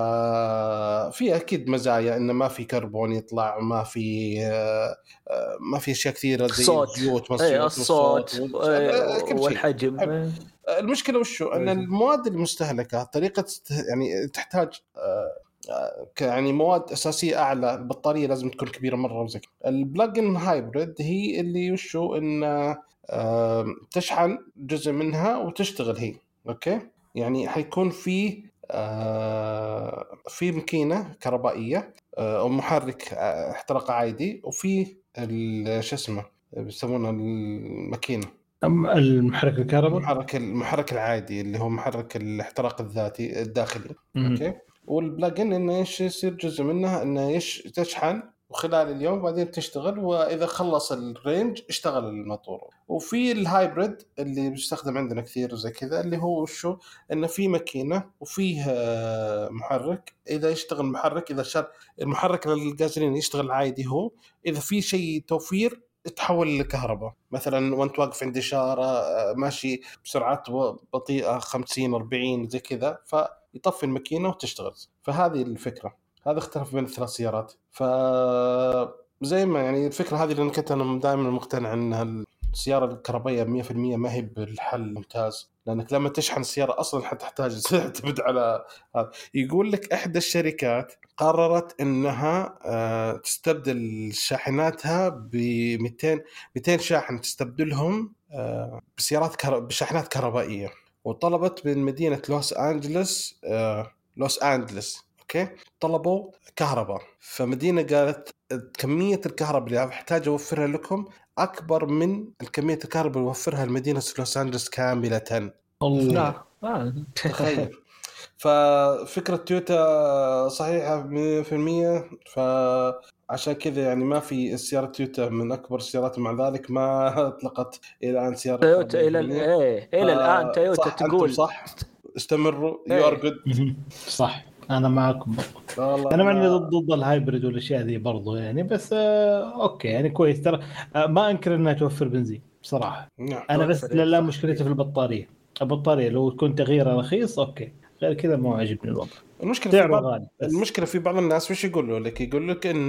ففي أكيد مزايا إن ما في كربون يطلع، ما في ما في أشياء كثيرة زي الزيوت ايه الصوت والحجم. المشكلة وشو أن المواد المستهلكة طريقة يعني تحتاج يعني مواد أساسية أعلى، البطارية لازم تكون كبيرة مرة وزي البلاجن هايبريد هي اللي وشو إن تشحن جزء منها وتشتغل هي أوكي. يعني حيكون في في ماكينة كهربائية أو محرك احتراق عادي، وفي شو اسمه بيسمونه الماكينة المحرك الكهرباء المحرك المحرك العادي اللي هو محرك الاحتراق الذاتي الداخلي أوكي. والبلاجن إنه إيش يصير جزء منها إنه إيش تشحن وخلال اليوم بعدين تشتغل، وإذا خلص الرينج اشتغل الموتور. وفي الهايبريد اللي بيستخدم عندنا كثير زي كذا اللي هو شو إنه في ماكينة وفيه محرك، إذا يشتغل محرك إذا شر المحرك للغازولين يشتغل عادي، هو إذا في شيء توفير تحول لكهرباء. مثلا وانت واقف عند إشارة ماشي بسرعات بطيئة خمسين أربعين زي كذا فيطفي الماكينة وتشتغل. فهذه الفكرة، هذا اختلف بين الثلاث سيارات. فزي ما يعني الفكرة هذه اللي كنت أنا دائما مقتنع أنها السيارة الكهربائية مية في المية ما هي بالحل ممتاز، لأنك لما تشحن السيارة أصلا حتحتاج تعتمد على هذا. يقول لك إحدى الشركات قررت أنها تستبدل شاحناتها ب مئتين مئتين شاحن، تستبدلهم بسيارات كهر... بشاحنات كهربائية، وطلبت من مدينة لوس أنجلس لوس أنجلس أوكي طلبوا كهرباء. فمدينة قالت كمية الكهرباء اللي أحتاج أوفرها لكم أكبر من الكمية الكهرباء اللي أوفرها المدينة لوس أنجلس كاملة. الله تخيل. ففكرة تويوتا صحيحة مية في المية. فعشان كذا يعني ما في السيارة تويوتا من أكبر السيارات، مع ذلك ما أطلقت إلى الآن سيارة تويوتا إلى إيه إلى الآن تويوتا تقول صح استمروا you are good. صح أنا معكم برضو. أنا معني ضد ضد الهايبريد والأشياء ذي برضو يعني، بس آه أوكي يعني كويس ترى. آه ما أنكر إنها توفر بنزين بصراحة. نعم. أنا بس لا مشكلتي في البطارية. البطارية لو تكون تغييرها رخيص أوكي، غير كذا ما عجبني الوضع. المشكلة في بعض المشكلة في بعض الناس وش يقولوا لك؟ يقول لك إنه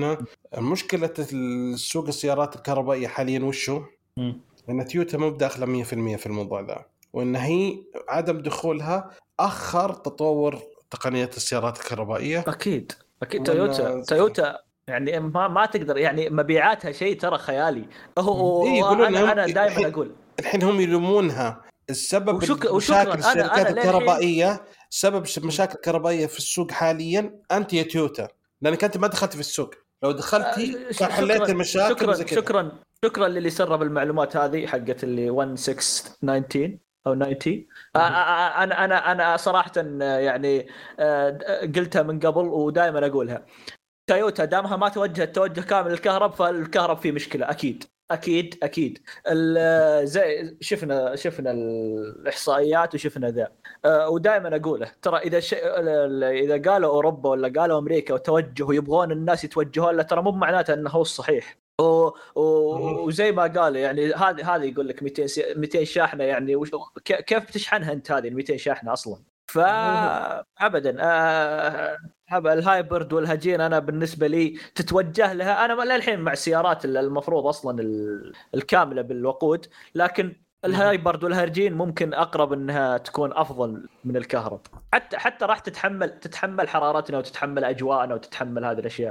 مشكلة السوق السيارات الكهربائية حاليا وشو؟ لأن تويوتا مو بداخلة مية في المية في الموضوع ذا، وإن هي عدم دخولها أخر تطور تقنية السيارات الكهربائية. أكيد أكيد تويوتا تويوتا يعني ما ما تقدر يعني مبيعاتها شيء ترى خيالي. هو إيه أنا أنا دائما أقول الحين هم يلومونها السبب وشك... مشاكل أنا الشركات أنا الكهربائية، سبب مشاكل الكهربائية في السوق حاليا أنت يا تويوتا، لأنك أنت ما دخلت في السوق. لو دخلتي كان حليت المشاكل. شكرا زي كده. شكرا شكرا للي سرب المعلومات هذه حقت اللي ستة ستة تسعة عشر او تسعين. انا انا انا صراحه يعني قلتها من قبل ودائما اقولها، تويوتا دامها ما توجهت توجه كامل للكهرب فالكهرب فيه مشكله اكيد اكيد اكيد. زي شفنا شفنا الاحصائيات وشفنا ذا. ودائما اقوله ترى اذا ش... اذا قالوا اوروبا ولا قالوا امريكا وتوجهوا يبغون الناس يتوجهون له ترى مو معناته انه هو الصحيح. و... وزي ما قال يعني هذه هذه يقول لك مئتين شاحنه يعني وش... كيف بتشحنها انت هذه ال مئتين شاحنه اصلا؟ فابدا آه... الهايبرد والهجين انا بالنسبه لي تتوجه لها. انا للحين مع السيارات المفروض اصلا الكامله بالوقود، لكن الهايبرد والهرجين ممكن اقرب انها تكون افضل من الكهرب، حتى حتى راح تتحمل تتحمل حرارتنا وتتحمل اجواءنا وتتحمل هذه الاشياء.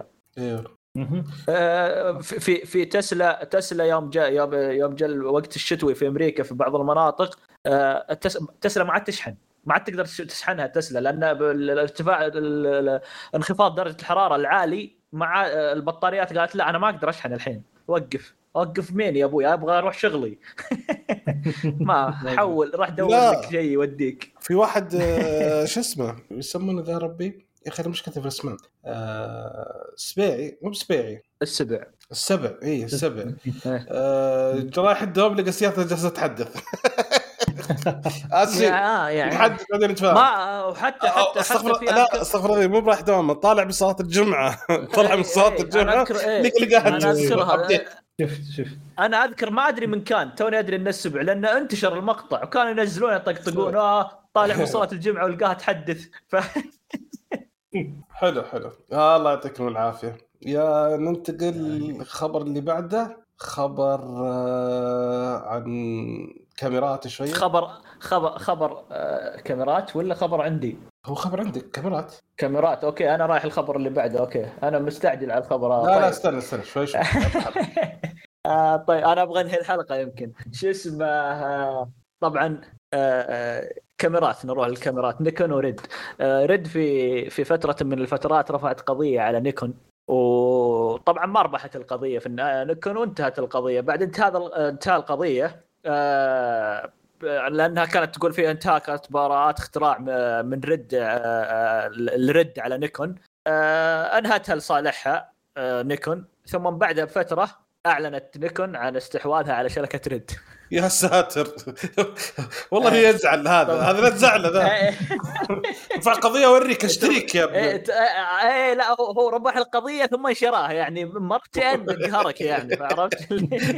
في في تسلا تسلا يوم جاء يوم جاء وقت الشتوي في امريكا في بعض المناطق تسلا ما عاد تشحن، ما عاد تقدر تشحنها تسلا لان الارتفاع انخفاض درجه الحراره العالي مع البطاريات. قالت لا انا ما اقدر اشحن الحين، وقف وقف مين يا ابوي ابغى اروح شغلي. ما حول راح دور لك شيء يوديك. في واحد شو اسمه يسمونه ذا ربي يا اخي مش كاتب اسمه آه سبيعي مو بسبيعي السبع السبع ايه السبع آه رايح الدوام لقى سيارته جالسه تحدث. اسف يعني حد بعدين نتفاهم ما وحتى حتى حتى في لا استغفر الله مو رايح دوام طالع بصلاه الجمعه طلع من صلاه الجمعه لقاها شفت شفت انا اذكر ما ادري من كان توني ادري ان السبع لان انتشر المقطع وكانوا ينزلون يطقطقون اه طالع من صلاه الجمعه ولقاها تحدث. ف... حلو حلو آه الله يعطيكم العافيه. يا ننتقل الخبر اللي بعده خبر آه عن كاميرات شويه. خبر خبر خبر آه كاميرات ولا خبر عندي؟ هو خبر عندك كاميرات كاميرات اوكي انا رايح الخبر اللي بعده. اوكي انا مستعجل على الخبر. لا طيب. لا استنى استنى شوي شوي. آه طيب انا ابغى انهي الحلقه يمكن شو اسمه آه طبعا آه كاميرات. نروح للكاميرات نيكون وريد. آه ريد في في فتره من الفترات رفعت قضيه على نيكون وطبعا ما ربحت القضيه في نيكون وانتهت القضيه. بعد انتهاء انتهاء القضيه آه لانها كانت تقول فيها انتهكت براءات اختراع من ريد الرد على نيكون انهتها لصالحها نيكون. ثم بعدها بفتره اعلنت نيكون عن استحواذها على شركه ريد. يا ساتر والله يزعل هذا هذا لا تزعل ذا رفع قضيه وريك اشتريك يا ابني. ايه لا هو ربح القضيه ثم انشراها يعني مرتين قهرك يعني فعرفت.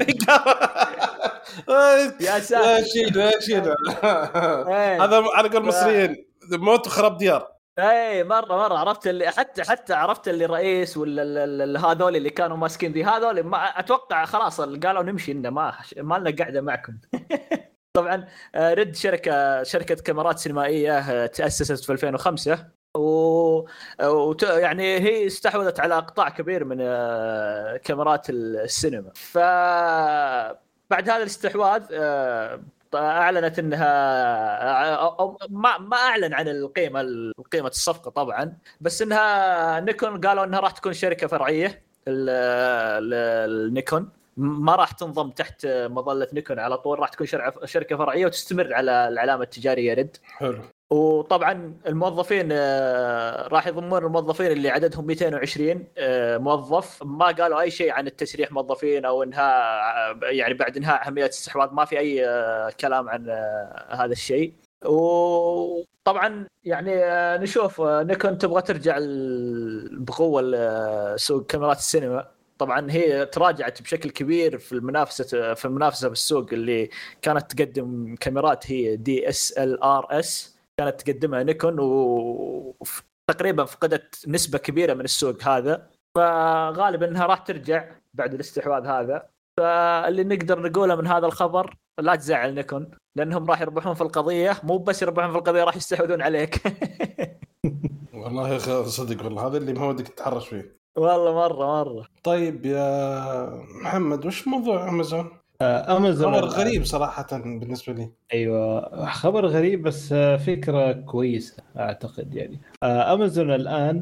يا ساتر يا شيد يا شيد هذا على قول المصريين موت وخراب ديار. اي مره مره عرفت اللي حتى حتى عرفت اللي رئيس ولا هذول اللي كانوا ماسكين ذي هذول ما اتوقع خلاص قالوا نمشي إن ما ما لنا قاعده معكم. طبعا ريد شركه شركه كاميرات سينمائيه تاسست في ألفين وخمسة و... وت... يعني هي استحوذت على قطاع كبير من كاميرات السينما. فبعد هذا الاستحواذ اعلنت انها ما ما اعلن عن القيمه القيمه الصفقه طبعا، بس انها نيكون قالوا انها راح تكون شركه فرعيه. النيكون ما راح تنضم تحت مظله نيكون على طول، راح تكون شركه فرعيه وتستمر على العلامه التجاريه ريد. حلو. وطبعا الموظفين راح يضمون الموظفين اللي عددهم مئتين وعشرين موظف. ما قالوا اي شيء عن التسريح موظفين او انها يعني بعد انهاء عمليه الاستحواذ ما في اي كلام عن هذا الشيء. وطبعا يعني نشوف نيكون تبغى ترجع بقوه لسوق كاميرات السينما. طبعا هي تراجعت بشكل كبير في المنافسه في المنافسه بالسوق اللي كانت تقدم كاميرات هي دي اس ال ار اس كانت تقدمها نيكون وتقريبا فقدت نسبة كبيرة من السوق هذا. فغالبا انها راح ترجع بعد الاستحواذ هذا. فاللي نقدر نقوله من هذا الخبر لا تزعل نيكون، لانهم راح يربحون في القضيه، مو بس يربحون في القضيه راح يستحوذون عليك. والله صدق والله هذا اللي ما ودك تتحرش فيه والله مره مره. طيب يا محمد وش موضوع امازون؟ امازون خبر غريب صراحه بالنسبه لي. ايوه خبر غريب بس فكره كويسه اعتقد. يعني امازون الان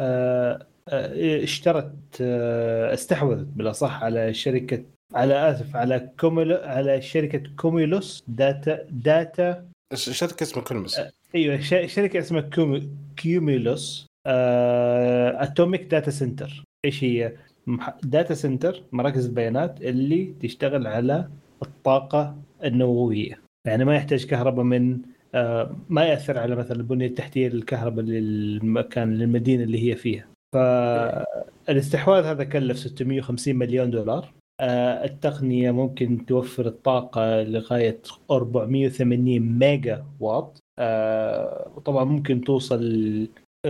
اشترت استحوذت بالاصح على شركه على اسف على كوميلو على شركه كوميلوس داتا داتا شركه اسمها كوميلوس. ايوه شركه اسمها كومي كوميلوس اتوميك داتا سنتر. ايش هي؟ داتا سنتر مراكز البيانات اللي تشتغل على الطاقه النوويه، يعني ما يحتاج كهرباء من ما يأثر على مثلا البنية التحتية للكهرباء للمكان للمدينة اللي هي فيها. فالاستحواذ هذا كلف ستمائة وخمسين مليون دولار. التقنية ممكن توفر الطاقة لغاية أربعمائة وثمانين ميجا واط، وطبعا ممكن توصل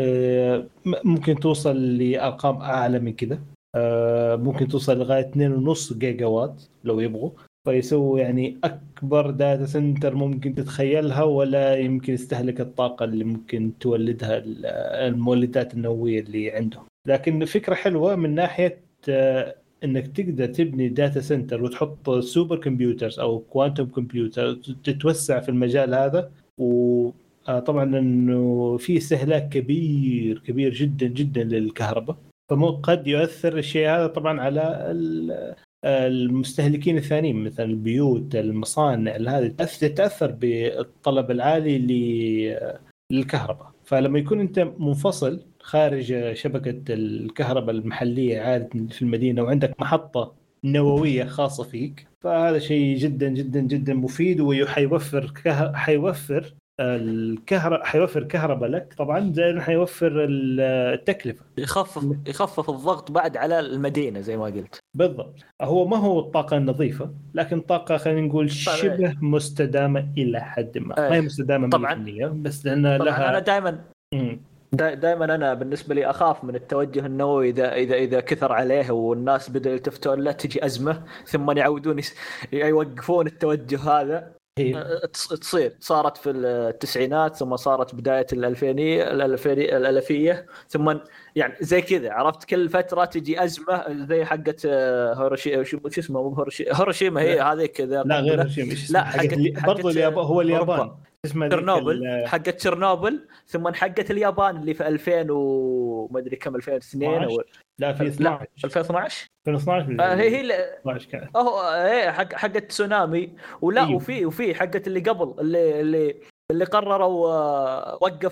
ممكن توصل لأرقام أعلى من كده، ممكن توصل لغاية اثنين فاصلة خمسة جيجا وات لو يبغوا. فيسوي يعني أكبر داتا سنتر ممكن تتخيلها، ولا يمكن يستهلك الطاقة اللي ممكن تولدها المولدات النووية اللي عندهم. لكن فكرة حلوة من ناحية إنك تقدر تبني داتا سنتر وتحط سوبر كمبيوترز أو كوانتوم كمبيوتر تتوسع في المجال هذا. وطبعا إنه في استهلاك كبير كبير جدا جدا للكهرباء، فقد يؤثر الشيء هذا طبعا على المستهلكين الثانيين مثل البيوت المصانع هذه تتأثر بالطلب العالي للكهرباء. فلما يكون أنت منفصل خارج شبكة الكهرباء المحلية عادة في المدينة وعندك محطة نووية خاصة فيك، فهذا شيء جدا جدا جدا مفيد وحيوفر كه... حيوفر الكهرباء حيوفر كهرباء لك طبعا، زي حيوفر التكلفة، يخفف يخفف الضغط بعد على المدينة زي ما قلت. بالضبط. هو ما هو الطاقة النظيفة لكن طاقة خلينا نقول شبه مستدامة إلى حد ما. ما هي مستدامة طبعا مية بالمية بس لأن لها. أنا دائما دائما أنا بالنسبة لي أخاف من التوجه النووي إذا إذا إذا كثر عليه والناس بدأوا يلتفتون له تجي أزمة ثم يعودون يوقفون التوجه هذا. تصير صارت في التسعينات ثم صارت بداية الألفينية الألفية الألفية ثم يعني زي كذا عرفت كل فترة تجي أزمة زي حقة هيروشيما شو اسمه مو هيروشيما هي هذه كذا. لا غير هيروشيما لا حقت برضو اليابان هو اليابان اسمها تشيرنوبل حقة تشيرنوبل ثم حقة اليابان اللي في ألفين وما أدري كم ألفين واثنين أو لا في اثناشر ألفين واثناشر ألفين واثناشر آه هي هي اهو هي حق حقة تسونامي ولا إيه؟ وفي وفي حقة اللي قبل اللي اللي اللي قرروا وقف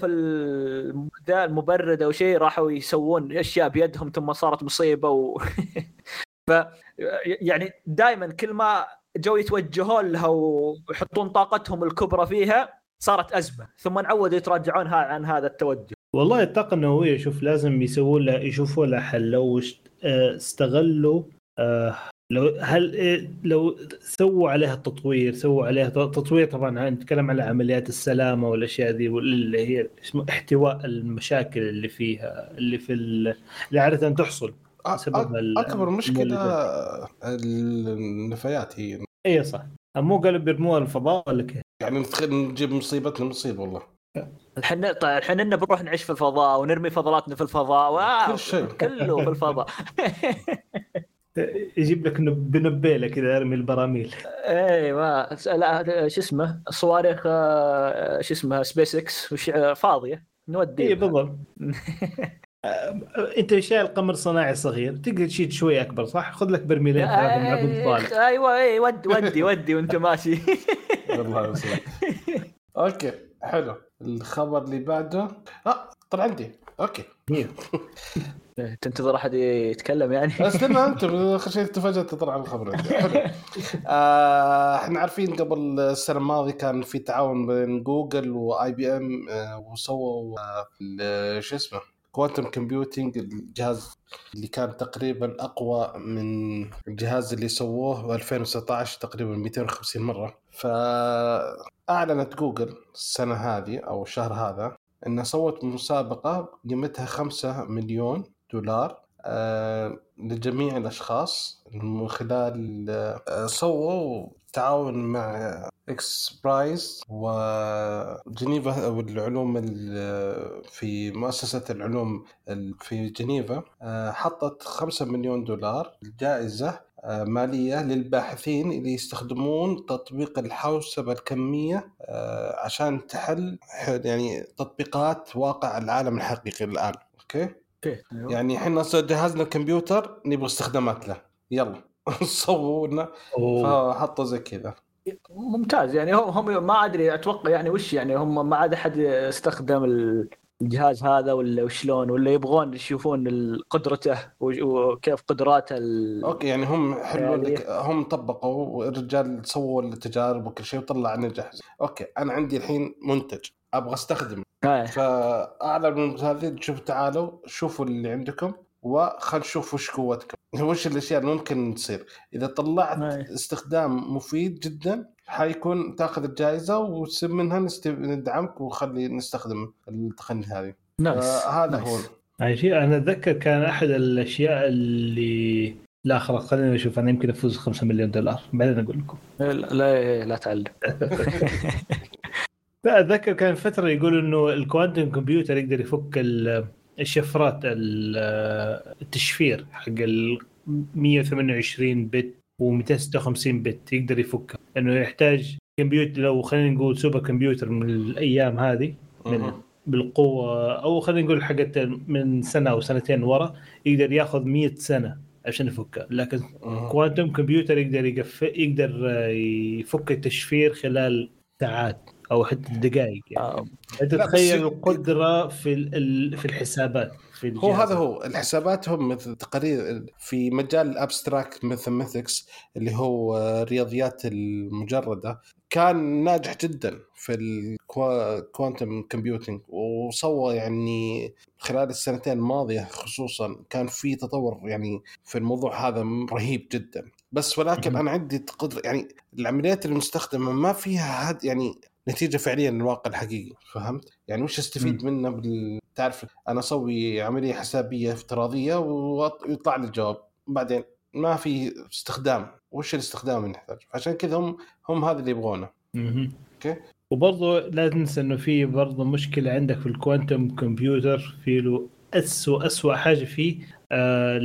المبرد او شيء راحوا يسوون اشياء بيدهم ثم صارت مصيبة و... ف يعني دائما كل ما جو يتوجهون لها ويحطون طاقتهم الكبرى فيها صارت أزمة ثم نعودوا يتراجعون عن هذا التوجه. والله الطاقة النووية شوف لازم يسوون لها يشوفوا لها حل. لو استغلوا لو هل لو سووا عليها التطوير سووا عليها تطوير طبعا نتكلم على عمليات السلامة والأشياء ذي اللي هي اسمه احتواء المشاكل اللي فيها اللي في اللي عادة تحصل أكبر مشكلة النفايات هي. ايه صح. مو قالوا بيرموها الفضاء ولا كيف؟ يعني نجيب مصيبتنا مصيبة والله. الحين طيب الحين إننا بنروح نعيش في الفضاء ونرمي فضلاتنا في الفضاء كل شيء كله في الفضاء. يجيب لك بنبيلة كذا ارمي البراميل. ايه ما لا شو اسمه الصواريخ شو اسمها سبيس اكس وش فاضية نودي. ايه بالضبط. انت شايل قمر صناعي صغير تقدر تشيل شوي اكبر صح؟ خذ لك برميلين ثلاثه مع بنطال. ايوه اي ودي ودي ودي وانت ماشي. والله وصلت. اوكي حلو. الخبر اللي بعده اه طلع عندي. اوكي تنتظر احد يتكلم يعني. استنى انت اخر شيء تفاجأت تطلع على الخبر عندي. حلو. آه احنا عارفين قبل السنه الماضيه كان في تعاون بين جوجل واي بي ام آه وسووا آه شو اسمه كوانتم كومبيوتينج، الجهاز اللي كان تقريبا أقوى من الجهاز اللي سووه ألفين وستة عشر تقريبا مئتين وخمسين مرة. فأعلنت جوجل السنة هذه أو الشهر هذا أنها سوت مسابقة قيمتها خمسة مليون دولار آه لجميع الأشخاص من خلال آه سووا تعاون مع إكس برايز وجنيفا والعلوم في مؤسسة العلوم في جنيفا. آه حطت خمسة مليون دولار جائزة آه مالية للباحثين اللي يستخدمون تطبيق الحوسبة الكمية آه عشان تحل يعني تطبيقات واقع العالم الحقيقي الآن. أوكي. يعني احنا جهازنا الكمبيوتر نبغى استخدامات له، يلا صورونا فحطوا زي كذا. ممتاز. يعني هم ما ادري اتوقع يعني وش يعني هم ما عاد احد استخدم الجهاز هذا ولا وشلون، ولا يبغون يشوفون قدرته وكيف قدراته ال... اوكي يعني هم حلوا لك، هم طبقوا والرجال سووا التجارب وكل شيء وطلع نجح. اوكي انا عندي الحين منتج ابغى استخدمه، فاعلى من هذه تشوف تعالوا شوفوا اللي عندكم وخل نشوف وش قوتكم، وش الاشياء اللي ممكن تصير. اذا طلعت أي. استخدام مفيد جدا حيكون تاخذ الجائزه وتصير منها ندعمك وخلي نستخدم التقنيه هذه. هذا هو اي شيء. انا اتذكر كان احد الاشياء اللي لا خلاص خلينا نشوف، انا يمكن افوز خمسة مليون دولار بعدين اقول لكم. لا لا, لا تعلم. لا اتذكر كان فتره يقول انه الكوانتم كمبيوتر يقدر يفك الشفرات التشفير حق ال مية وثمانية وعشرين بت و256 بت، يقدر يفكها انه يحتاج كمبيوتر لو خلينا نقول سوبر كمبيوتر من الايام هذه من بالقوه، او خلينا نقول حقت من سنه او سنتين ورا يقدر ياخذ مية سنه عشان يفكها. لكن كوانتم كمبيوتر يقدر يقف يقدر يفك التشفير خلال ساعات او حتى دقائق. يعني انت تتخيل القدره في في الحسابات في هو هذا هو الحسابات هم مثل تقرير في مجال الابستراكت ماثيماتكس اللي هو الرياضيات المجرده، كان ناجح جدا في الكوانتم كمبيوتينج، وصوى يعني خلال السنتين الماضيه خصوصا كان في تطور يعني في الموضوع هذا رهيب جدا. بس ولكن انا عندي قدره يعني العمليات المستخدمه ما فيها هاد يعني نتيجة فعليا للواقع الحقيقي. فهمت؟ يعني وش استفيد منه بال... تعرف أنا أسوي عملية حسابية افتراضية ويطلع لي الجواب بعدين ما في استخدام. وش الاستخدام اللي نحتاج؟ عشان كذا هم هم هذا اللي يبغونه. أوكي. وبرضه لا تنسى إنه في برضه مشكلة عندك في الكوانتم كمبيوتر، في له أسوأ أسوأ حاجة فيه آه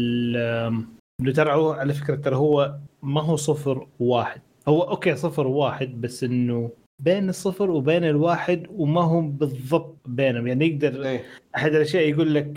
اللي ترعوه على فكرة ترى هو ما هو صفر واحد، هو أوكي صفر واحد بس إنه بين الصفر وبين الواحد وما هم بالضبط بينهم. يعني يقدر أي. أحد الأشياء يقول لك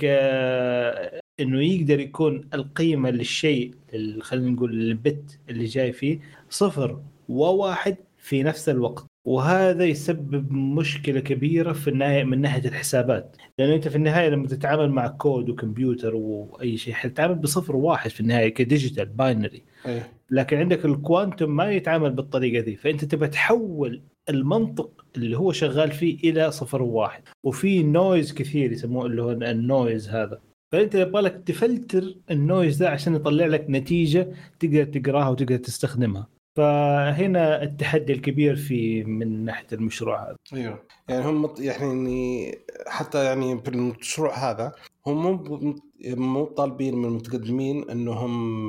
آه إنه يقدر يكون القيمة للشيء خلينا نقول البت اللي جاي فيه صفر وواحد في نفس الوقت، وهذا يسبب مشكلة كبيرة في النهاية من ناحية الحسابات، لأن أنت في النهاية لما تتعامل مع كود وكمبيوتر وأي شيء حتتعامل بصفر واحد في النهاية كديجيتال باينري. أيه. لكن عندك الكوانتم ما يتعامل بالطريقة دي، فأنت تبى تحول المنطق اللي هو شغال فيه إلى صفر واحد، وفي نويز كثير يسموه اللي هو النويز هذا، فأنت يبغالك تفلتر النويز ده عشان يطلع لك نتيجة تقدر تقراها وتقدر تستخدمها. فهنا التحدي الكبير في من ناحية المشروع هذا. ايوه يعني هم يعني حتى يعني بالمشروع هذا هم مو مو طالبين من المتقدمين انهم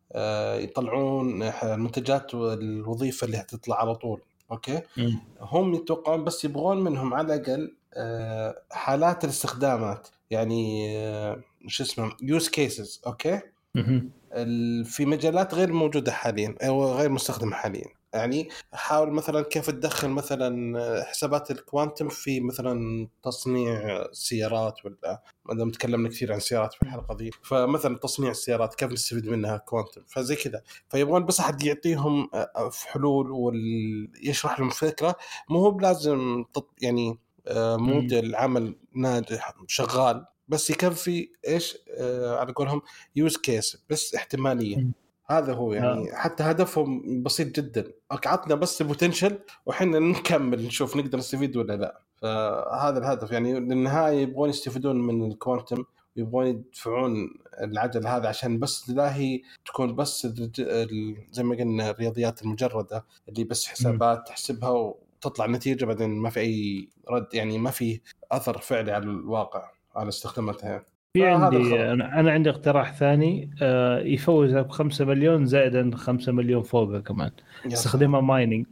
يطلعون المنتجات والوظيفة اللي هتطلع على طول. اوكي م. هم يتوقعون بس يبغون منهم على الاقل حالات الاستخدامات، يعني شو اسمه يوز كيسز. اوكي م. في مجالات غير موجودة حاليا أو غير مستخدمة حاليا. يعني حاول مثلا كيف تدخل مثلا حسابات الكوانتم في مثلا تصنيع سيارات، ولا ما نتكلمنا كثير عن سيارات في الحلقة دي، فمثلا تصنيع السيارات كيف نستفيد منها كوانتم، فزي كذا. فيبغون بس أحد يعطيهم حلول ويشرح لهم فكرة، مو هو بلازم يعني موديل عمل ناجح شغال، بس يكفي إيش آه على قولهم يوز كيس، بس احتمالية. م. هذا هو يعني آه. حتى هدفهم بسيط جدا، عطنا بس البوتنشل وحنا نكمل نشوف نقدر نستفيد ولا لا. فهذا الهدف يعني للنهاية يبغون يستفيدون من الكوانتم، يبغون يدفعون العجل هذا عشان بس لا هي تكون بس زي ما قلنا الرياضيات المجردة اللي بس حسابات تحسبها وتطلع نتيجة بعدين ما في أي رد، يعني ما في أثر فعلي على الواقع على استخداماتها. في آه، هذا عندي الخبر. انا أنا عندي اقتراح ثاني، آه، يفوزك بخمسة مليون زائدا خمسة مليون فوقه كمان، يا استخدمها مايننج.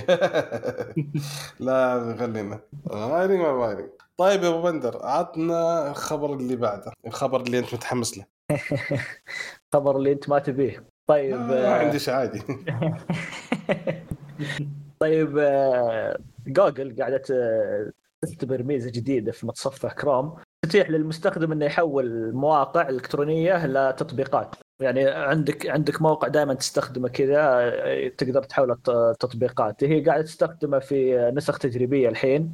لا خلينا مايننج ما مايننج. طيب يا ابو بندر، عطنا الخبر اللي بعده، الخبر اللي انت متحمس له. خبر اللي انت ما تبيه. طيب آه، ما عنديش عادي. طيب آه، جوجل قاعدة آه، تختبر ميزة جديدة في متصفح كروم تتيح للمستخدم انه يحول مواقع الكترونية لتطبيقات. يعني عندك عندك موقع دائما تستخدمه كذا، آه، تقدر تحوله تطبيقات. هي قاعدة تستخدمه في نسخ تجريبية الحين،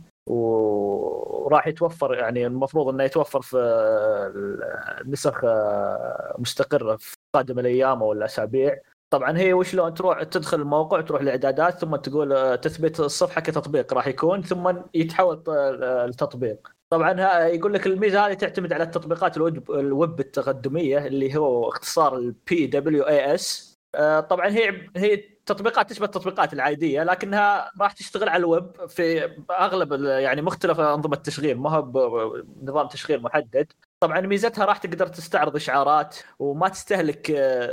وراح يتوفر، يعني المفروض انه يتوفر في آه، نسخ آه، مستقرة في قادم الايام او الاسابيع. طبعا هي وشلون تروح تدخل الموقع، تروح الاعدادات، ثم تقول آه، تثبت الصفحه كتطبيق راح يكون، ثم يتحول آه، التطبيق. طبعا يقول لك الميزه هذه تعتمد على التطبيقات الويب الويب التقدميه اللي هو اختصار البي دبليو اي اس. طبعا هي هي تطبيقات تشبه التطبيقات العاديه، لكنها راح تشتغل على الويب في اغلب يعني مختلف انظمه التشغيل، ما هو بنظام تشغيل محدد. طبعا ميزتها راح تقدر تستعرض اشعارات وما تستهلك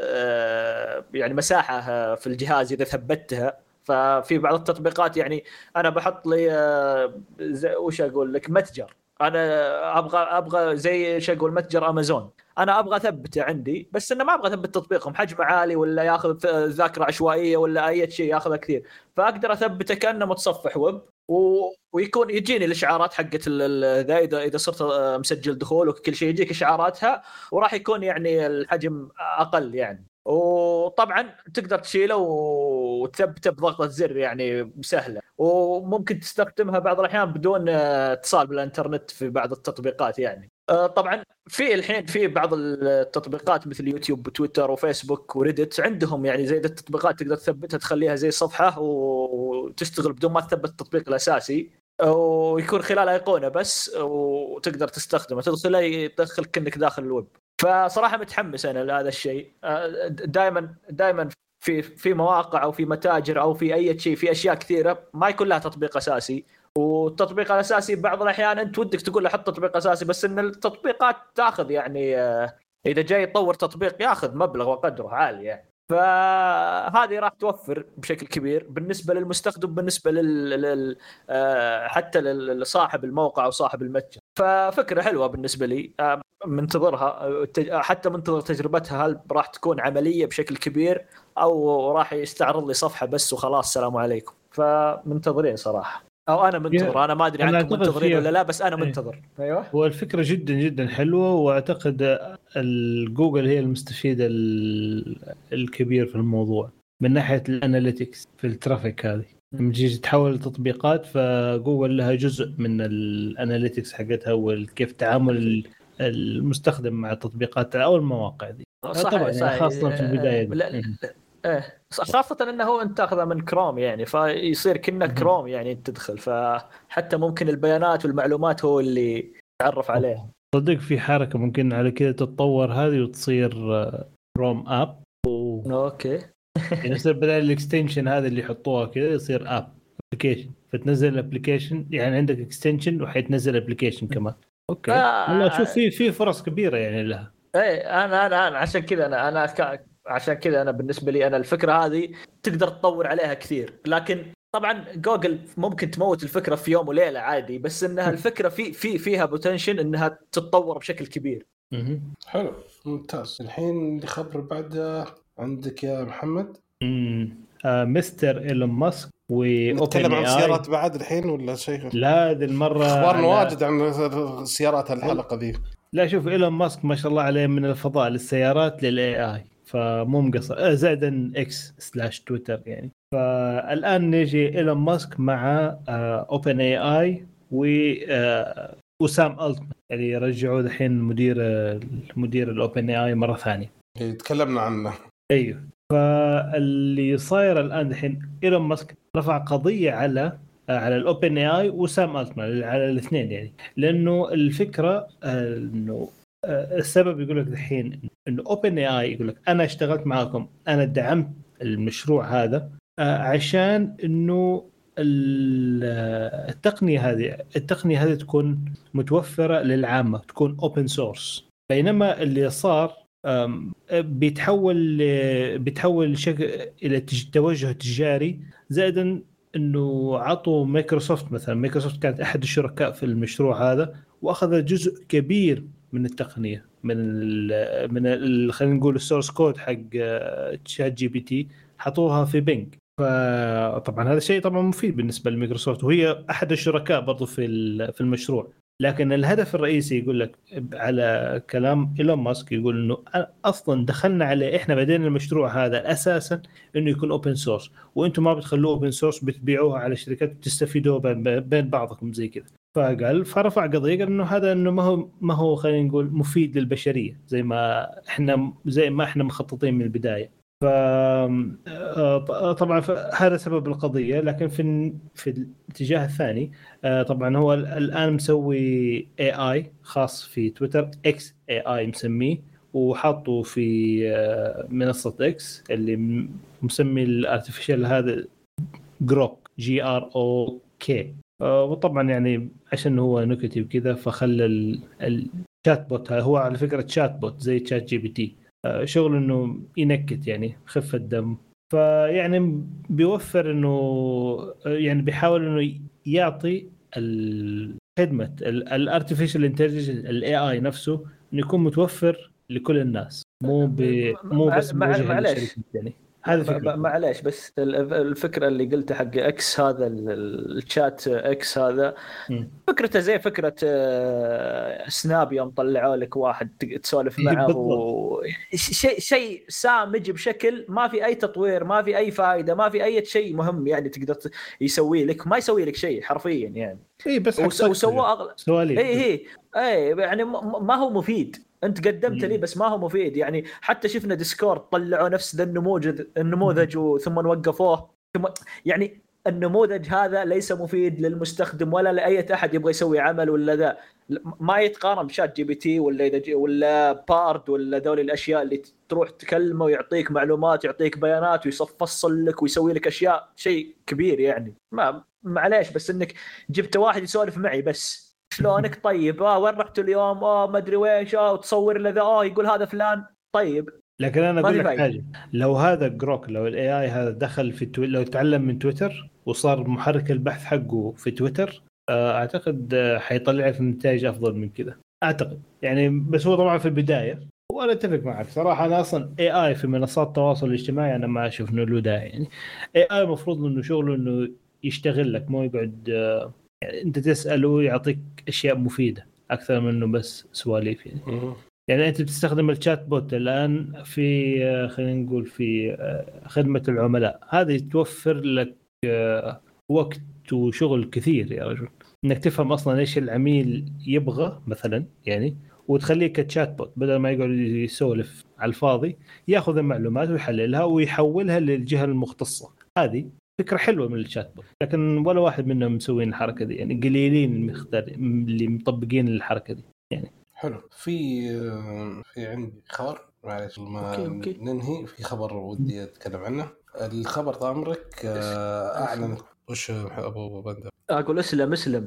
يعني مساحه في الجهاز اذا ثبتها. ففي بعض التطبيقات يعني انا بحط لي وش اقول لك متجر، انا ابغى ابغى زي ايش اقول متجر امازون، انا ابغى اثبته عندي، بس انه ما ابغى اثبت تطبيقهم حجمه عالي ولا ياخذ ذاكره عشوائيه ولا اي شيء ياخذها كثير، فاقدر اثبته كانه متصفح ويب، و... ويكون يجيني الاشعارات حقت ذا اذا اذا صرت مسجل دخول وكل شيء يجيك اشعاراتها، وراح يكون يعني الحجم اقل يعني. وطبعا تقدر تشيله وتثبته بضغطة زر يعني سهلة، وممكن تستخدمها بعض الأحيان بدون اتصال بالإنترنت في بعض التطبيقات يعني. طبعا في الحين في بعض التطبيقات مثل يوتيوب وتويتر وفيسبوك وريدت عندهم يعني زي التطبيقات تقدر تثبتها تخليها زي صفحة وتشتغل بدون ما تثبت التطبيق الأساسي، ويكون خلال أيقونة بس وتقدر تستخدمه، تدخله يدخل كأنك داخل الويب. فصراحة متحمس أنا لهذا الشيء. دائما دائما في في مواقع أو في متاجر أو في أي شيء في أشياء كثيرة ما يكون لها تطبيق أساسي، والتطبيق الأساسي بعض الأحيان أنت ودك تقول له حط تطبيق أساسي، بس إن التطبيقات تأخذ يعني إذا جاي يطور تطبيق يأخذ مبلغ وقدره عالي يعني. فهذه راح توفر بشكل كبير بالنسبة للمستخدم، بالنسبة لل حتى لصاحب الموقع أو صاحب المتجر. ففكرة حلوة بالنسبة لي، منتظرها حتى منتظر تجربتها، هل راح تكون عملية بشكل كبير أو راح يستعرض لي صفحة بس وخلاص السلام عليكم. فمنتظرين صراحة، أو أنا منتظر، أنا ما أدري عنكم منتظرين ولا لا، بس أنا منتظر. أيوة، هو الفكرة جدا جدا حلوة، وأعتقد الجوجل هي المستفيدة الكبير في الموضوع من ناحية الأناليتكس في الترافيك. هذه لما تيجي تحول التطبيقات فجوجل لها جزء من الأناليتكس حقتها وكيف تعامل المستخدم مع التطبيقات أو المواقع دي. صحيح طبعا صحيح. خاصة في البداية دي. لا ايه خاصة انه هو انت تاخذه من كروم يعني، فيصير كأنه كروم يعني تدخل، فحتى ممكن البيانات والمعلومات هو اللي تعرف عليه. صدق في حركة ممكن على كذا تتطور هذه وتصير كروم اب و... اوكي. يعني يصير بدل الاكستنشن هذا اللي يحطوها كذا يصير اب ابلكيشن، فتنزل الابلكيشن يعني عندك اكستنشن وحيتنزل ابلكيشن كمان. اوكي آه والله شوف في في فرص كبيرة يعني لها. ايه انا انا, أنا عشان كذا انا انا ك... عشان كذا انا بالنسبه لي انا الفكره هذه تقدر تطور عليها كثير، لكن طبعا جوجل ممكن تموت الفكره في يوم وليله عادي، بس انها الفكره في في فيها بوتنشل انها تتطور بشكل كبير. حلو ممتاز. الحين اللي خبر بعد عندك يا محمد. امم آه مستر إيلون ماسك نتكلم عن سيارات بعد الحين ولا شيء؟ لا هذه المره اخبارنا واجد عن سيارات الحلقه ذي. لا شوف إيلون ماسك ما شاء الله عليه من الفضاء للسيارات للاي اي، فمو مقصر زائدا اكس سلاش تويتر يعني. فالان نيجي إيلون ماسك مع اوبن اي اي و وسام التمان اللي يرجعوا الحين مدير المدير الاوبن اي اي مره ثانيه. تكلمنا عنه. ايوه، فاللي صاير الان الحين إيلون ماسك رفع قضيه على على الاوبن اي اي وسام التمان على الاثنين يعني، لانه الفكره انه السبب يقول لك الحين انه اوبن اي اي يقول لك انا اشتغلت معاكم، انا دعمت المشروع هذا عشان انه التقنيه هذه التقنيه هذه تكون متوفره للعامه، تكون اوبن سورس. بينما اللي صار بيتحول بيتحول شكل الى توجه تجاري، زائدا انه عطوا مايكروسوفت مثلا. مايكروسوفت كانت احد الشركاء في المشروع هذا، واخذ جزء كبير من التقنيه، من ال من ال خلينا نقول السورس كود حق تشات جي بي تي، حطوها في بينج. فطبعا هذا الشيء طبعا مفيد بالنسبه لمايكروسوفت، وهي احد الشركاء برضو في في المشروع. لكن الهدف الرئيسي يقول لك على كلام إيلون ماسك، يقول إنه أصلاً دخلنا عليه، إحنا بدينا المشروع هذا أساساً إنه يكون أوبن سورس، وإنتم ما بتخلوه أوبن سورس، بتبيعوها على شركات بتستفيدوا بين بعضكم زي كده. فقال فرفع قضية، قال إنه هذا إنه ما هو ما هو خلينا نقول مفيد للبشرية زي ما إحنا زي ما إحنا مخططين من البداية. ف طبعا هذا سبب القضية. لكن في في الاتجاه الثاني طبعا هو الآن مسوي إيه آي خاص في تويتر، إكس إيه آي مسميه، وحاطه في منصة إكس اللي مسمي الارتفيشال هذا جروك، جي آر أو كي. وطبعا يعني عشان هو نكتي وكذا، فخلى الشات بوت، هو على فكرة شات بوت زي تشات جي بي تي، شغل انه ينكت يعني خفة دم. فيعني بيوفر انه يعني بيحاول انه يعطي الخدمة الارتفيشال انتليجنس الاي اي نفسه انه يكون متوفر لكل الناس، مو ب... مو بس موجه للشركات يعني. هذه فكرة. معليش بس الفكرة اللي قلتها حق اكس هذا الشات اكس هذا م. فكرته زي فكرة سناب يوم طلعوا لك واحد تسولف معه و... شيء شيء سامج بشكل ما في اي تطوير، ما في اي فائدة، ما في اي شيء مهم يعني تقدر يسوي لك، ما يسوي لك شيء حرفيا يعني. اي بس وسووا اغلب سواليف. اي هي اي يعني ما هو مفيد. انت قدمت لي بس ما هو مفيد يعني. حتى شفنا ديسكورد طلعوا نفس ذا النموذج النموذج ثم وقفوه، ثم يعني النموذج هذا ليس مفيد للمستخدم ولا لاي احد يبغى يسوي عمل ولا ذا. ما يتقارن بشات جي بي تي ولا ولا بارد ولا ذول الاشياء اللي تروح تكلمه ويعطيك معلومات، يعطيك بيانات ويفصل لك ويسوي لك اشياء شيء كبير يعني. ما معليش بس انك جبت واحد يسولف معي بس شلونك طيب، اه وين رحت اليوم، اه ما ادري وين، اه وتصور له ذا، اه يقول هذا فلان طيب. لكن انا اقول لك حاجه، لو هذا جروك، لو الاي اي هذا دخل في توي... لو تعلم من تويتر وصار محرك البحث حقه في تويتر، اعتقد حيطلع في نتائج افضل من كذا اعتقد يعني. بس هو طبعا في البدايه، وانا اتفق معك صراحه. انا اصلا اي اي في منصات التواصل الاجتماعي انا ما اشوف انه له داعي يعني. اي اي المفروض انه شغله انه يشتغل لك، مو يقعد يعني انت تساله يعطيك اشياء مفيده اكثر منه بس سواليف يعني. يعني انت بتستخدم الشات بوت الان في خلينا نقول في خدمه العملاء، هذه توفر لك وقت وشغل كثير يا رجل، انك تفهم اصلا ايش العميل يبغى مثلا يعني، وتخليه كتشات بوت بدل ما يقعد يسولف على الفاضي، ياخذ المعلومات ويحللها ويحولها للجهه المختصه. هذه فكره حلوه من الشات بوت، لكن ولا واحد منهم مسوين الحركه دي يعني، قليلين المختار اللي مطبقين الحركه دي يعني. حلو. في في عندي خبر معلش ما أوكي أوكي. ننهي في خبر ودي اتكلم عنه. الخبر طامرك اعلن وش ابو بندر اقول اسلم اسلم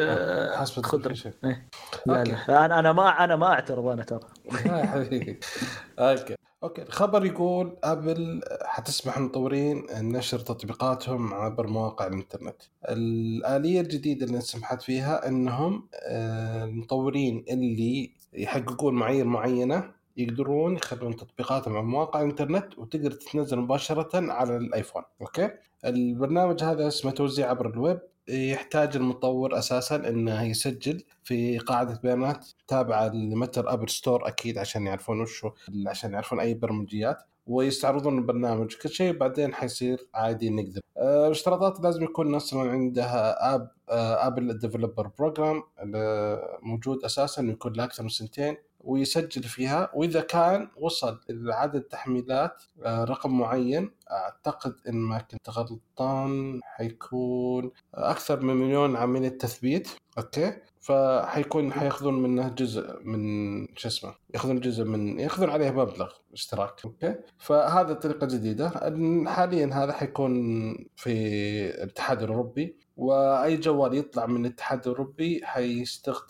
حسب خضر إيه. لا لا انا انا ما انا ما اعترض انا ترى يا حبيبي. اوكي اوكي. الخبر يقول ابل حتسمح للمطورين نشر تطبيقاتهم عبر مواقع الانترنت. الآلية الجديدة اللي سمحت فيها انهم المطورين اللي يحققون معايير معينة يقدرون يخلون تطبيقاتهم على مواقع الانترنت وتقدر تتنزل مباشرة على الايفون. اوكي. البرنامج هذا اسمه توزيع عبر الويب، يحتاج المطور أساساً إنه يسجل في قاعدة بيانات تابعة لمتجر أبل ستور أكيد عشان يعرفون وشو، عشان يعرفون أي برمجيات ويستعرضون البرنامج كل شيء، بعدين حيصير عادي نقدر. الاشتراطات لازم يكون أصلاً عندها أب أبل ديفلوبر بروجرام موجود أساساً، يكون له أكثر من سنتين ويسجل فيها، وإذا كان وصل لعدد تحميلات رقم معين، أعتقد إن ما كنت غلطان حيكون أكثر من مليون عملية تثبيت. أوكي. فحيكون حيأخذون منه جزء من شو اسمه، يأخذون جزء من يأخذون عليه مبلغ اشتراك. أوكي. فهذا طريقة جديدة. حاليا هذا حيكون في الاتحاد الأوروبي، وأي جوال يطلع من الاتحاد الأوروبي حيستخدم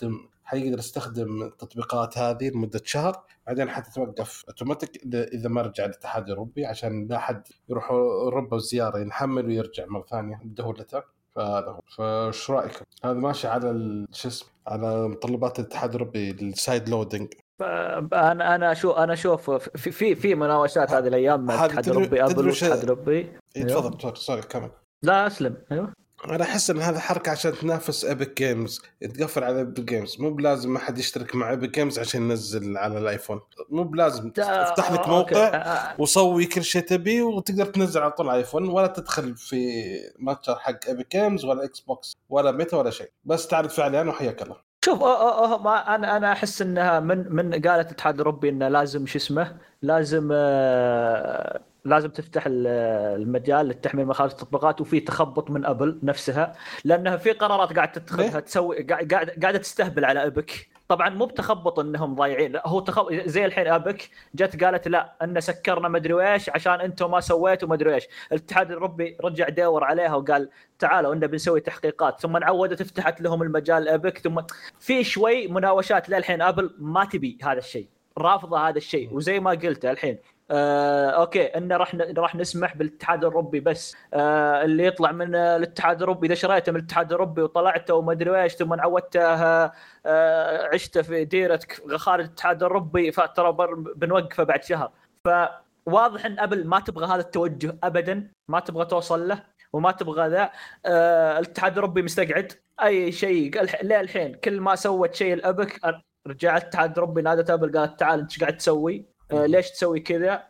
حيقدر يستخدم التطبيقات هذه لمدة شهر، بعدين حتتوقف اوتوماتيك اذا ما رجع الاتحاد الاوروبي، عشان لا حد يروح اوروبا زياره ينحمل ويرجع مره ثانيه بدولته. فهذا فايش رايكم؟ هذا ماشي على شو اسمه على متطلبات الاتحاد الاوروبي السايد لودينج. انا انا شو انا اشوف في في في مناوشات هذه الايام مع الاتحاد الاوروبي ابل والاتحاد الاوروبي. تفضل سوري كمان. لا اسلم. ايوه انا احس ان هذا حركه عشان تنافس ايبك جيمز، تقفل على ايبك جيمز. مو بلازم ما حد يشترك مع ايبك جيمز عشان ينزل على الايفون. مو بلازم تفتح لك موقع وصوي كل شيء تبي وتقدر تنزل على طول على الايفون، ولا تدخل في متجر حق ايبك جيمز ولا اكس بوكس ولا ميتا ولا شيء، بس تعرف فعليا وحياك الله. شوف أه أه ما انا انا احس انها من من قالت الاتحاد الاوروبي انه لازم شو اسمه لازم آه لازم تفتح المجال للتحميل مخارج التطبيقات، وفي تخبط من ابل نفسها لانها في قرارات قاعده تتخذها تسوي قاعده قاعده تستهبل على ايبك. طبعا مو بتخبط انهم ضايعين، هو تخبط زي الحين ايبك جت قالت لا ان سكرنا ما ادري ايش عشان انتم ما سويتوا ما ادري ايش. الاتحاد الاوروبي رجع دور عليها وقال تعالوا إننا بنسوي تحقيقات، ثم نعودت فتحت لهم المجال ايبك، ثم في شوي مناوشات. للحين ابل ما تبي هذا الشيء، رافضه هذا الشيء. وزي ما قلت الحين آه، أوكي إن راح راح نسمح بالاتحاد الأوروبي بس آه، اللي يطلع من الاتحاد الأوروبي إذا شريته من الاتحاد الأوروبي وطلعته وما أدري إيش ثم عودته آه، عشته في ديرتك خارج الاتحاد الأوروبي فترى بنوقفه بعد شهر. فواضح إن أبل ما تبغى هذا التوجه أبدا، ما تبغى توصل له وما تبغى ذا. آه، الاتحاد الأوروبي مستقعد أي شيء. لا الحين كل ما سوت شيء الأبك رجعت الاتحاد الأوروبي نادت أبل قالت تعال أنت قاعد تسوي آه ليش تسوي كذا.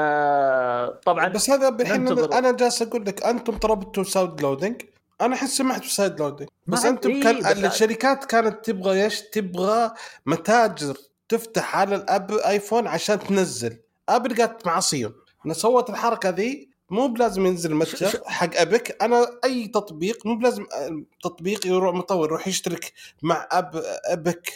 آه طبعا بس هذا الحين انا جالس اقول لك انتم طلبتوا سايد لودينج، انا احس سمحت بسايد لودينج بس انتم إيه كان بس الشركات كانت تبغى ايش؟ تبغى متاجر تفتح على الاب ايفون عشان تنزل. ابل قالت معصيه انا سوت الحركه ذي، مو بلازم ينزل متجر حق ابك. انا اي تطبيق مو بلازم تطبيق يروح مطور يروح يشترك مع اب ابك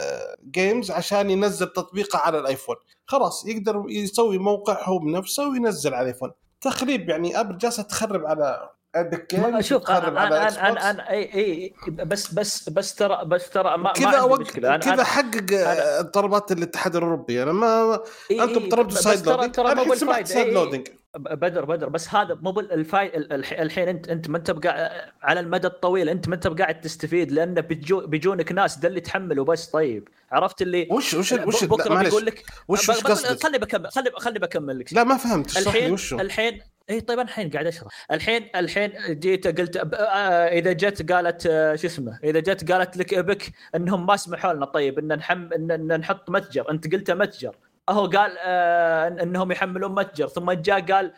جيمز عشان ينزل تطبيقه على الايفون. خلاص يقدر يسوي موقع هو بنفسه وينزل على الايفون. تخريب يعني ابل جالسه تخرب على ابك جيمز، شوف تخرب أنا على أنا اكس بوكس. أنا أنا أي أي بس بس بس ترى بس ترى ما كذا ما مشكلة كذا حقق طلبات الاتحاد الاوروبي. انا ما إيه انتم طلبتوا سايد لودينج، انا سمعت سايد لودينج بدر بدر بس هذا مو الفاي الحين. انت انت ما انت بقى على المدى الطويل، انت ما انت قاعد تستفيد لان بيجو بيجونك ناس ده اللي تحملوا بس. طيب عرفت اللي وش وش وش بكره بيقول لك وش وش قصدك؟ خلي بكمل خلي خلي بكمل لك. لا ما فهمت اشرح لي وش الحين. اي طيب الحين قاعد اشرح. الحين الحين جيت قلت اذا جت قالت شو اسمه اذا جت قالت لك ابك انهم ما سمحوا لنا طيب ان نحم ان نحط متجر، انت قلت متجر اهو قال آه انهم يحملون متجر، ثم جاء قال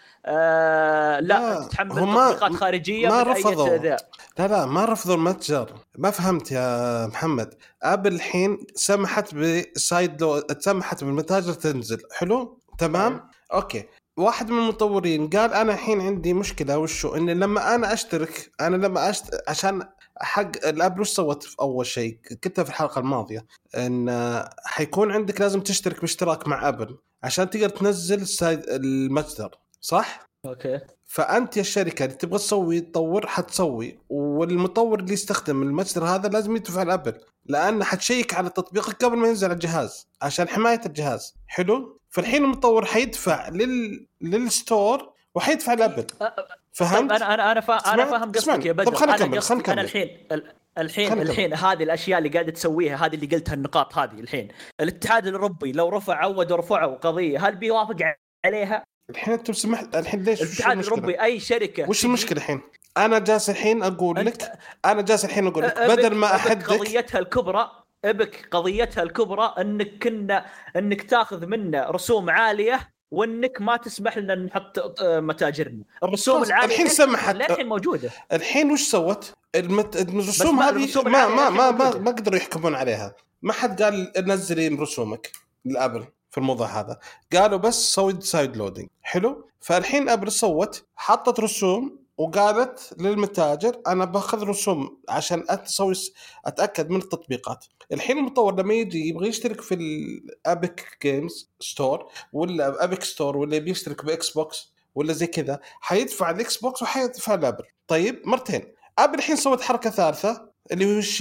آه لا, لا تحمل تطبيقات خارجيه ما من رفضوا. اي ذا. لا لا ما رفضوا المتجر. ما فهمت يا محمد. ابل الحين سمحت بسايد لو سمحت بالمتاجر تنزل. حلو تمام م. اوكي. واحد من المطورين قال انا الحين عندي مشكله وشو ان لما انا اشترك انا لما أشت... عشان حق الاب وش سوت في اول شيء كنت في الحلقه الماضيه ان حيكون عندك لازم تشترك باشتراك مع ابل عشان تقدر تنزل المتجر صح. اوكي. فانت يا الشركه اللي تبغى تسوي تطور حتسوي، والمطور اللي يستخدم المتجر هذا لازم يدفع الابل لان حتشيك على تطبيقك قبل ما ينزل على الجهاز عشان حمايه الجهاز. حلو. فالحين المطور حيدفع لل للستور وحيدفع الابل. فهمت؟ طيب انا انا انا فا... انا فاهم قصدك يا بدر. انا قصدي انا الحين الحين الحين هذه الاشياء اللي قاعده تسويها، هذه اللي قلتها النقاط هذه. الحين الاتحاد الاوروبي لو رفع عود ورفعوا قضيه هل بيوافق عليها؟ الحين انتم سمحت الحين ليش الاتحاد الاوروبي اي شركه وش المشكله الحين؟ انا جالس الحين اقول لك انا جالس الحين اقول لك بدل ما احدك قضيتها الكبرى ابك قضيتها الكبرى انك كنا انك تاخذ منا رسوم عاليه وانك ما تسمح لنا نحط متاجرنا. الرسوم العاليه الحين سمحت الحين موجوده. الحين وش سوت المت... الرسوم هذه ما ما ما ما, ما قدروا يحكمون عليها. ما حد قال نزلي رسومك للابل في الموضوع هذا، قالوا بس سوي سايد لودينج. حلو. فالحين ابل سوت حطت رسوم وقالت للمتاجر انا باخذ رسوم عشان اسوي اتاكد من التطبيقات. الحين المطور لما يجي يبغى يشترك في الابيك جيمز ستور ولا ابيك ستور ولا بيشترك باكس بوكس ولا زي كذا حيدفع الاكس بوكس وحيدفع الابل. طيب مرتين. ابل الحين سوت حركه ثالثه اللي هو الشيء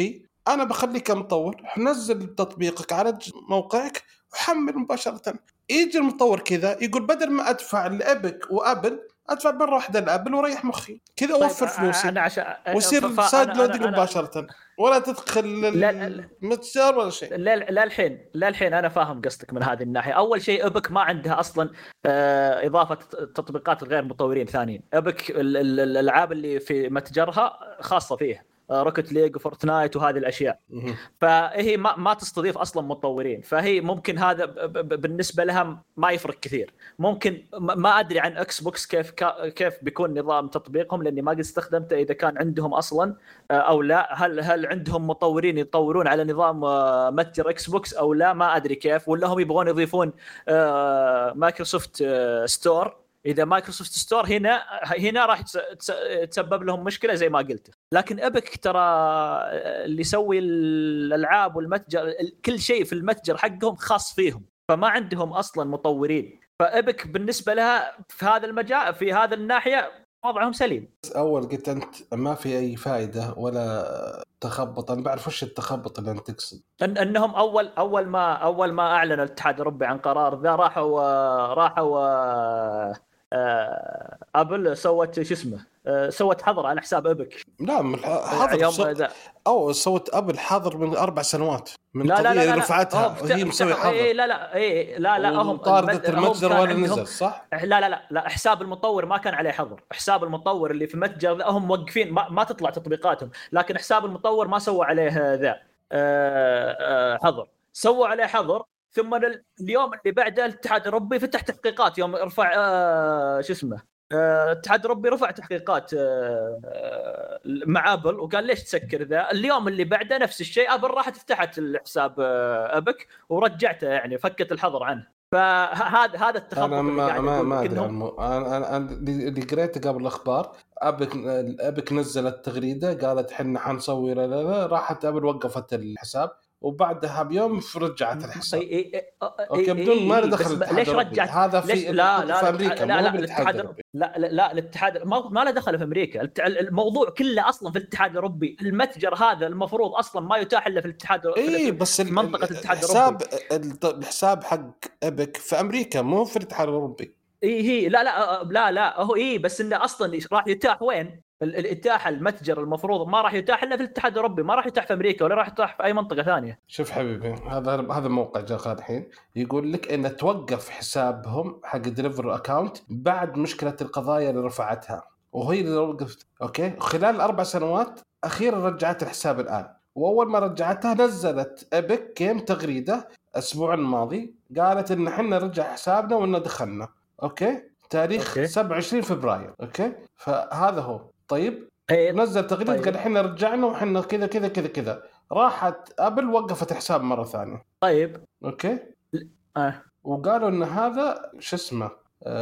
انا بخليك كمطور نزل تطبيقك على موقعك وحمل مباشره. يجي المطور كذا يقول بدل ما ادفع لابك وابل ادفع مره واحده لابل وريح مخي كذا، طيب اوفر فلوسي انا عشان ويصير سايد لودنج مباشره ولا تدخل المتجر ولا شيء. لا لا الحين لا الحين انا فاهم قصدك من هذه الناحيه. اول شيء ابك ما عندها اصلا آه اضافه تطبيقات غير مطورين ثانيين. ابك الالعاب اللي في متجرها خاصه فيه روكت ليج وفورتنايت وهذه الاشياء، فهي ما ما تستضيف اصلا مطورين، فهي ممكن هذا بالنسبه لها ما يفرق كثير. ممكن ما ادري عن اكس بوكس كيف كيف بيكون نظام تطبيقهم لاني ما قد استخدمته اذا كان عندهم اصلا او لا. هل هل عندهم مطورين يطورون على نظام متجر اكس بوكس او لا ما ادري كيف، ولا هم يبغون يضيفون مايكروسوفت ستور. اذا مايكروسوفت ستور هنا هنا راح تسبب لهم مشكله زي ما قلت. لكن ابك ترى اللي يسوي الالعاب والمتجر كل شيء في المتجر حقهم خاص فيهم، فما عندهم اصلا مطورين. فابك بالنسبه لها في هذا المجال في هذا الناحيه وضعهم سليم. اول قلت انت ما في اي فائده ولا تخبط. انا بعرف وش التخبط اللي انت تقصد. إن انهم اول اول ما اول ما اعلن الاتحاد الاوروبي عن قرار ذا راحوا راحوا ابل سوت شو اسمه سوت حظر على حساب ابك. لا حظر سو... او سوت ابل حظر من اربع سنوات من لا لا لا رفعتها وهي مسوي حظر. إيه لا لا إيه لا لا هم طاردت المتجر ولا نزل صح. لا لا لا لا حساب المطور ما كان عليه حظر. حساب المطور اللي في متجر هم موقفين ما, ما تطلع تطبيقاتهم، لكن حساب المطور ما سوى عليه ذا حظر. سووا عليه حظر ثم اليوم اللي بعده الاتحاد الاوروبي فتح تحقيقات. يوم رفع آه شو اسمه الاتحاد الاوروبي رفع تحقيقات آه مع ابل وقال ليش تسكر ذا. اليوم اللي بعده نفس الشيء ابل راحت فتحت الحساب آه ابك ورجعته يعني فكت الحظر عنه. فهذا هذا التخبط انا اللي قاعد ما ما ادري إنهم... انا انا اللي قريته قبل الاخبار ابك ابك نزلت تغريده قالت احنا حنسوي لا لا راحت ابل وقفت الحساب وبعدها بيوم رجعت الحساب. إيه إيه إيه اوكي بدون ما ندخل. ليش رجعت هذا في, لا لا في امريكا لا لا الاتحاد لا لا لا الاتحاد ما, ما له دخل في امريكا. الموضوع كله اصلا في الاتحاد الاوروبي. المتجر هذا المفروض اصلا ما يتاح الا في الاتحاد اي بس في منطقه الاتحاد الاوروبي. الحساب حق ابك في امريكا مو في الاتحاد الاوروبي. اي هي لا لا لا لا هو اي بس انه اصلا راح يتاح وين الاتاحه المتجر المفروض ما راح يتاح الا في الاتحاد الاوروبي، ما راح يتاح في امريكا ولا راح يتاح في اي منطقه ثانيه. شوف حبيبي هذا هذا موقع جاء الحين يقول لك ان توقف حسابهم حق ديليفر اكاونت بعد مشكله القضايا اللي رفعتها وهي اللي وقفت. اوكي خلال اربع سنوات اخيرا رجعت الحساب الان. واول ما رجعتها نزلت ابك كيم تغريده الاسبوع الماضي قالت ان احنا رجع حسابنا وان دخلنا. اوكي تاريخ أوكي. سبعة وعشرين فبراير. اوكي فهذا هو. طيب أيه. نزل تغريده طيب. قال احنا رجعنا وحنا كذا كذا كذا كذا. راحت ابل وقفت الحساب مره ثانيه. طيب اوكي اه وقالوا ان هذا شو اسمه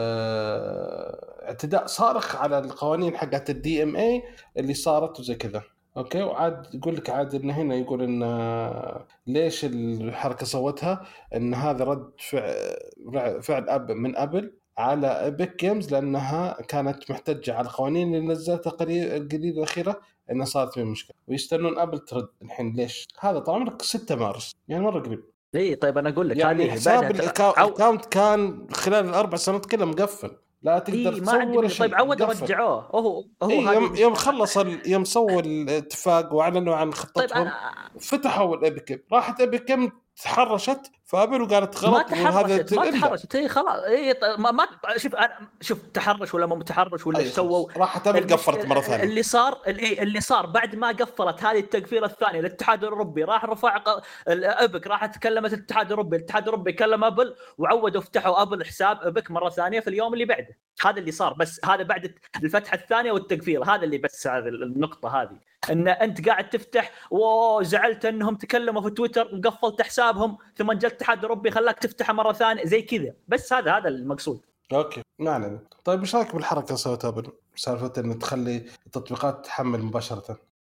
اه... اعتداء صارخ على القوانين حقت الدي ام اي اللي صارت وزي كذا. اوكي وعاد يقول لك عاد ان هنا يقول ان ليش الحركه صوتها ان هذا رد فعل فعل اب من ابل على ابيك جيمز لانها كانت محتجه على القوانين اللي نزلتها قليل الاخيره انها صارت فيه مشكله ويستنون ابل ترد الحين. ليش هذا طال عمرك ستة مارس يعني مره قريب. اي طيب انا اقول لك يعني حساب الاكاونت كان خلال الاربع سنوات كلها مقفل لا تقدر إيه تصور شيء. طيب عود رجعوه هو هو إيه يوم, يوم خلص يوم سووا الاتفاق واعلنوا عن خطتهم. طيب أنا... فتحوا الابيك راحت ابيك تحرشت فابل وقالت غلط. ما تحرشت ما تحرشت هي خلاص اي ما, ما شوف انا شوف تحرش ولا مو متحرش ولا ايش سووا. راحت ابل قفلت مره ثانيه. اللي صار اللي صار بعد ما قفلت هذه التقفيله الثانيه الاتحاد الاوروبي راح رفع ابك راح تكلمت الاتحاد الاوروبي الاتحاد الاوروبي كلم ابل وعودوا فتحوا ابل حساب ابك مره ثانيه في اليوم اللي بعده. هذا اللي صار بس هذا بعد الفتحه الثانيه والتقفيله. هذا اللي بس هذه النقطه هذه ان انت قاعد تفتح وزعلت انهم تكلموا في تويتر وقفلت حسابهم ثم جاء الاتحاد الاوروبي خلاك تفتحها مره ثانيه زي كذا. بس هذا هذا المقصود. اوكي ما علينا. طيب ايش رايك بالحركه سوتها ابل سالفه ان تخلي التطبيقات تحمل مباشره؟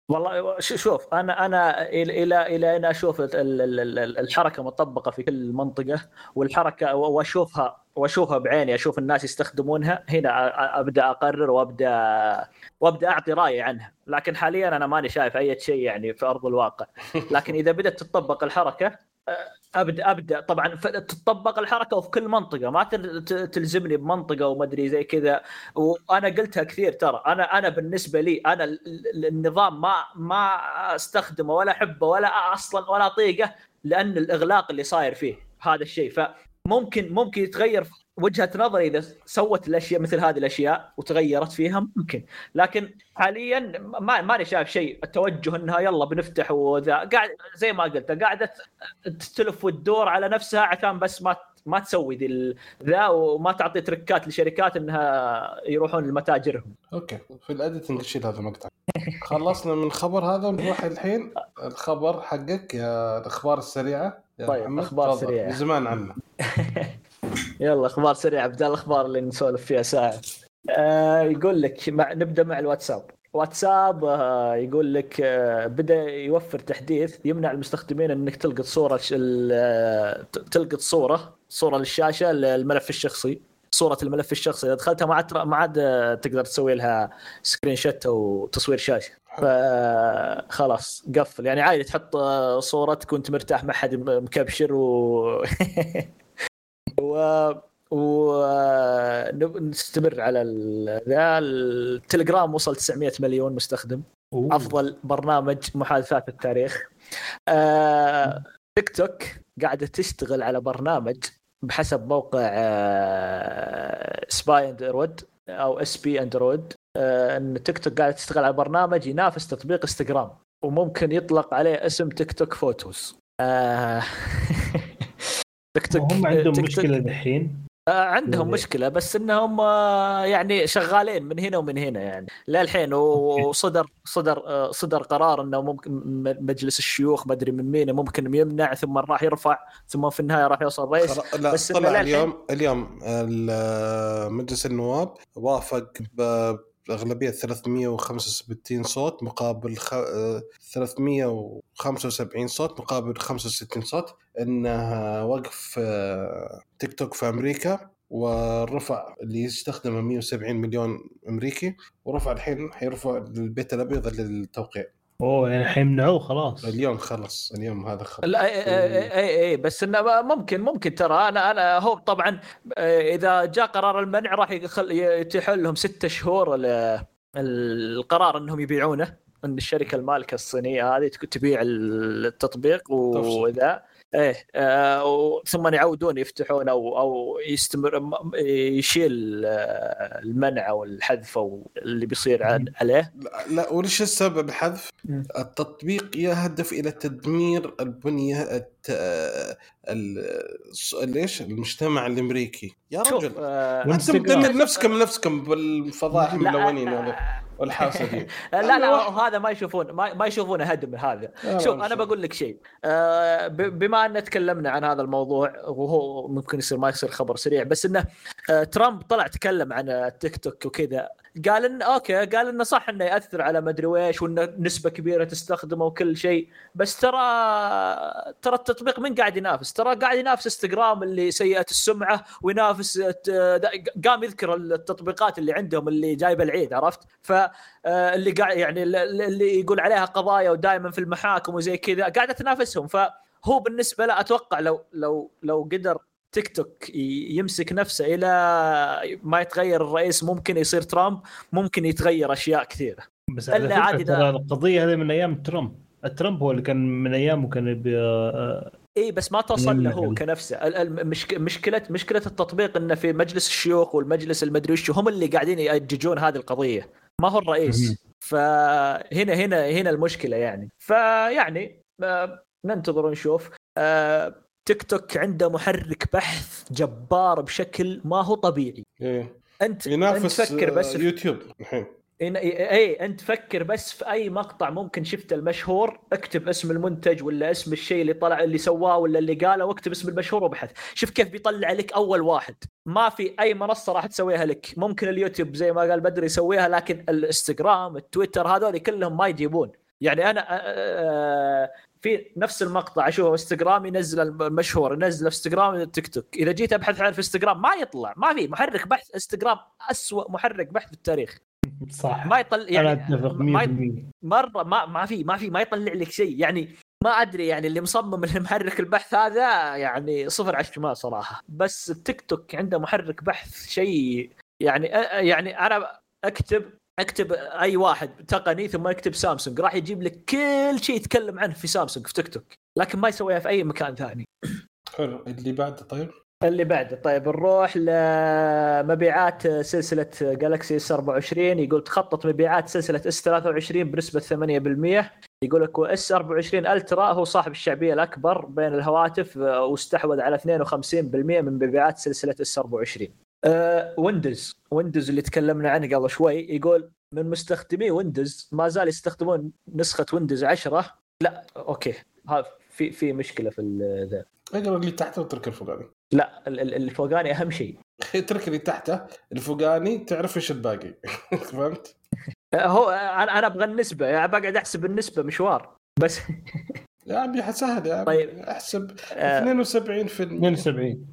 والله شوف انا انا الى الى الى ان اشوف الحركه مطبقه في كل منطقه، والحركه واشوفها واشوفها بعيني، اشوف الناس يستخدمونها، هنا ابدا اقرر وابدا وابدا اعطي رايي عنها. لكن حاليا انا ماني شايف اي شيء يعني في ارض الواقع. لكن اذا بدات تطبق الحركه ابدا ابدا طبعا تطبق الحركه وفي كل منطقه، ما تلزمني بمنطقه وما ادري زي كذا. وانا قلتها كثير ترى، انا انا بالنسبه لي انا النظام ما ما استخدمه ولا احبه ولا اصلا ولا اطيقه، لان الاغلاق اللي صاير فيه هذا الشيء. فممكن ممكن يتغير وجهه نظري اذا سوت الاشياء مثل هذه الاشياء وتغيرت فيها ممكن. لكن حاليا ما ماني شايف شيء التوجه انها يلا بنفتح، وذا قاعد زي ما قلت قاعده تلف وتدور على نفسها عشان بس ما ما تسوي ذي ذا وما تعطي تركات لشركات انها يروحون لمتاجرهم. اوكي في الاديتنج نشيل هذا المقطع. خلصنا من الخبر هذا ونروح الحين الخبر حقك يا الاخبار السريعه يا طيب محمد. اخبار سريعه من زمان عنه. يلا اخبار سريعه، بدل الاخبار اللي نسولف فيها ساعه. آه يقول لك مع نبدا مع الواتساب. واتساب آه يقول لك آه بدا يوفر تحديث يمنع المستخدمين انك تلقط صوره تلقط صوره صوره للشاشه الملف الشخصي. صوره الملف الشخصي اذا دخلتها ما عاد ما عاد تقدر تسوي لها سكرين شوت او تصوير شاشه. فخلاص قفل يعني عادي تحط صورتك وانت مرتاح مع حد مكبشر و و ونستمر على ذا. التليجرام وصل تسعمية مليون مستخدم. أوه. أفضل برنامج محادثات في التاريخ. آه، تيك توك قاعدة تشتغل على برنامج بحسب موقع آه، سباي اندرويد أو اس بي اندرويد آه، أن تيك توك قاعدة تشتغل على برنامج ينافس تطبيق انستغرام وممكن يطلق عليه اسم تيك توك فوتوز. آه هم عندهم مشكلة الحين. عندهم مشكلة بس انهم يعني شغالين من هنا ومن هنا يعني للحين. وصدر صدر صدر قرار انه ممكن مجلس الشيوخ ما ادري من مين ممكن يمنع ثم راح يرفع ثم في النهاية راح يوصل رئيس. بس طلع اليوم اليوم مجلس النواب وافق بأغلبية ثلاثمية وخمسة وستين صوت مقابل ثلاثمية وخمسة وسبعين صوت مقابل خمسة وستين صوت إنه وقف تيك توك في أمريكا، ورفع اللي يستخدمه مية وسبعين مليون أمريكي، ورفع الحين حيرفع البيت الأبيض للتوقيع. اوه يعني حيمنعوه خلاص اليوم خلص اليوم هذا خلص. لا اي اي اي بس انه ممكن ممكن ترى انا انا هو طبعا اذا جاء قرار المنع راح يتيح لهم ستة شهور القرار انهم يبيعونه، ان الشركه المالكه الصينيه هذه تبيع التطبيق وذا ايه آه ثم يعودون يفتحون او او يستمر يشيل المنع او الحذف او اللي بيصير عليه. لا, لا وليش السبب الحذف؟ التطبيق يهدف الى تدمير البنيه الت... ال... ليش المجتمع الامريكي يا رجل. انتم تدمر نفسكم نفسكم بالفضائح الملونين والحاسدين. لا لا هذا ما يشوفون ما, ما يشوفون هدم هذا. شوف انا بقول لك شيء آه بما ان تكلمنا عن هذا الموضوع وهو ممكن يصير ما يصير خبر سريع بس انه آه ترامب طلع تكلم عن التيك توك وكذا، قال ان اوكي قال انه صح انه ياثر على ما ادري ايش وانه نسبه كبيره تستخدمه وكل شيء، بس ترى ترى التطبيق من قاعد ينافس؟ ترى قاعد ينافس انستغرام اللي سيئه السمعه وينافس قام يذكر التطبيقات اللي عندهم اللي جايبه العيد عرفت، فاللي قاعد يعني اللي يقول عليها قضايا ودائما في المحاكم وزي كذا قاعده تنافسهم. فهو بالنسبه له اتوقع لو لو لو قدر تيك توك يمسك نفسه الى ما يتغير الرئيس ممكن يصير ترامب، ممكن يتغير اشياء كثيره. بس ترى القضيه هذه من ايام ترامب. ترامب هو اللي كان من ايامه كان بي... اي بس ما توصل له هو كنفسه. المشكله مشكله مشكله التطبيق انه في مجلس الشيوخ والمجلس المدري وش هم اللي قاعدين يأججون هذه القضيه ما هو الرئيس. فهنا هنا هنا المشكله يعني. فيعني ننتظر ونشوف. تيك توك عنده محرك بحث جبار بشكل ما هو طبيعي. إيه. انت ينافس انت فكر بس يوتيوب الحين. اي انت فكر بس في اي مقطع ممكن شفته المشهور اكتب اسم المنتج ولا اسم الشيء اللي طلع اللي سواه ولا اللي قاله واكتب اسم المشهور وبحث شوف كيف بيطلع لك اول واحد. ما في اي منصه راح تسويها لك. ممكن اليوتيوب زي ما قال بدر يسويها لكن الانستغرام التويتر هذول كلهم ما يجيبون. يعني انا في نفس المقطع اشوفه انستغرام ينزل المشهور، ينزل انستغرام تيك توك، اذا جيت ابحث عنه في انستغرام ما يطلع، ما في محرك بحث. انستغرام اسوأ محرك بحث في التاريخ. صح ما يطلع يعني انا اتفق مية بالمية. مره ما ما في ما في ما يطلع لك شيء يعني. ما ادري يعني اللي مصمم المحرك البحث هذا يعني صفر على الشمال صراحه. بس التيك توك عنده محرك بحث شيء يعني يعني انا اكتب اكتب اي واحد تقني ثم اكتب سامسونج راح يجيب لك كل شيء يتكلم عنه في سامسونج في تيك توك، لكن ما يسويها في اي مكان ثاني. حلو. اللي بعده طيب اللي بعده طيب نروح لمبيعات سلسله جالكسي اس أربعة وعشرين. يقول تخطط مبيعات سلسله اس ثلاثة وعشرين بنسبه ثمانية بالمئة. يقول لك اس أربعة وعشرين الترا هو صاحب الشعبيه الاكبر بين الهواتف واستحوذ على اثنين وخمسين بالمئة من مبيعات سلسله اس أربعة وعشرين. أه ويندوز ويندوز اللي تكلمنا عنه قبل شوي، يقول من مستخدمي ويندوز ما زال يستخدمون نسخه ويندوز عشرة. لا اوكي ها في في مشكله في ذا. اقرا اللي تحته وترك الفوقاني. لا الفوقاني اهم شيء. اترك اللي تحته الفوقاني تعرف ايش الباقي. فهمت؟ هو انا انا ابغى النسبه يعني بقعد احسب النسبه مشوار بس. يا عمي حسهل يا عمي. طيب احسب اثنين وسبعين في اثنين وسبعين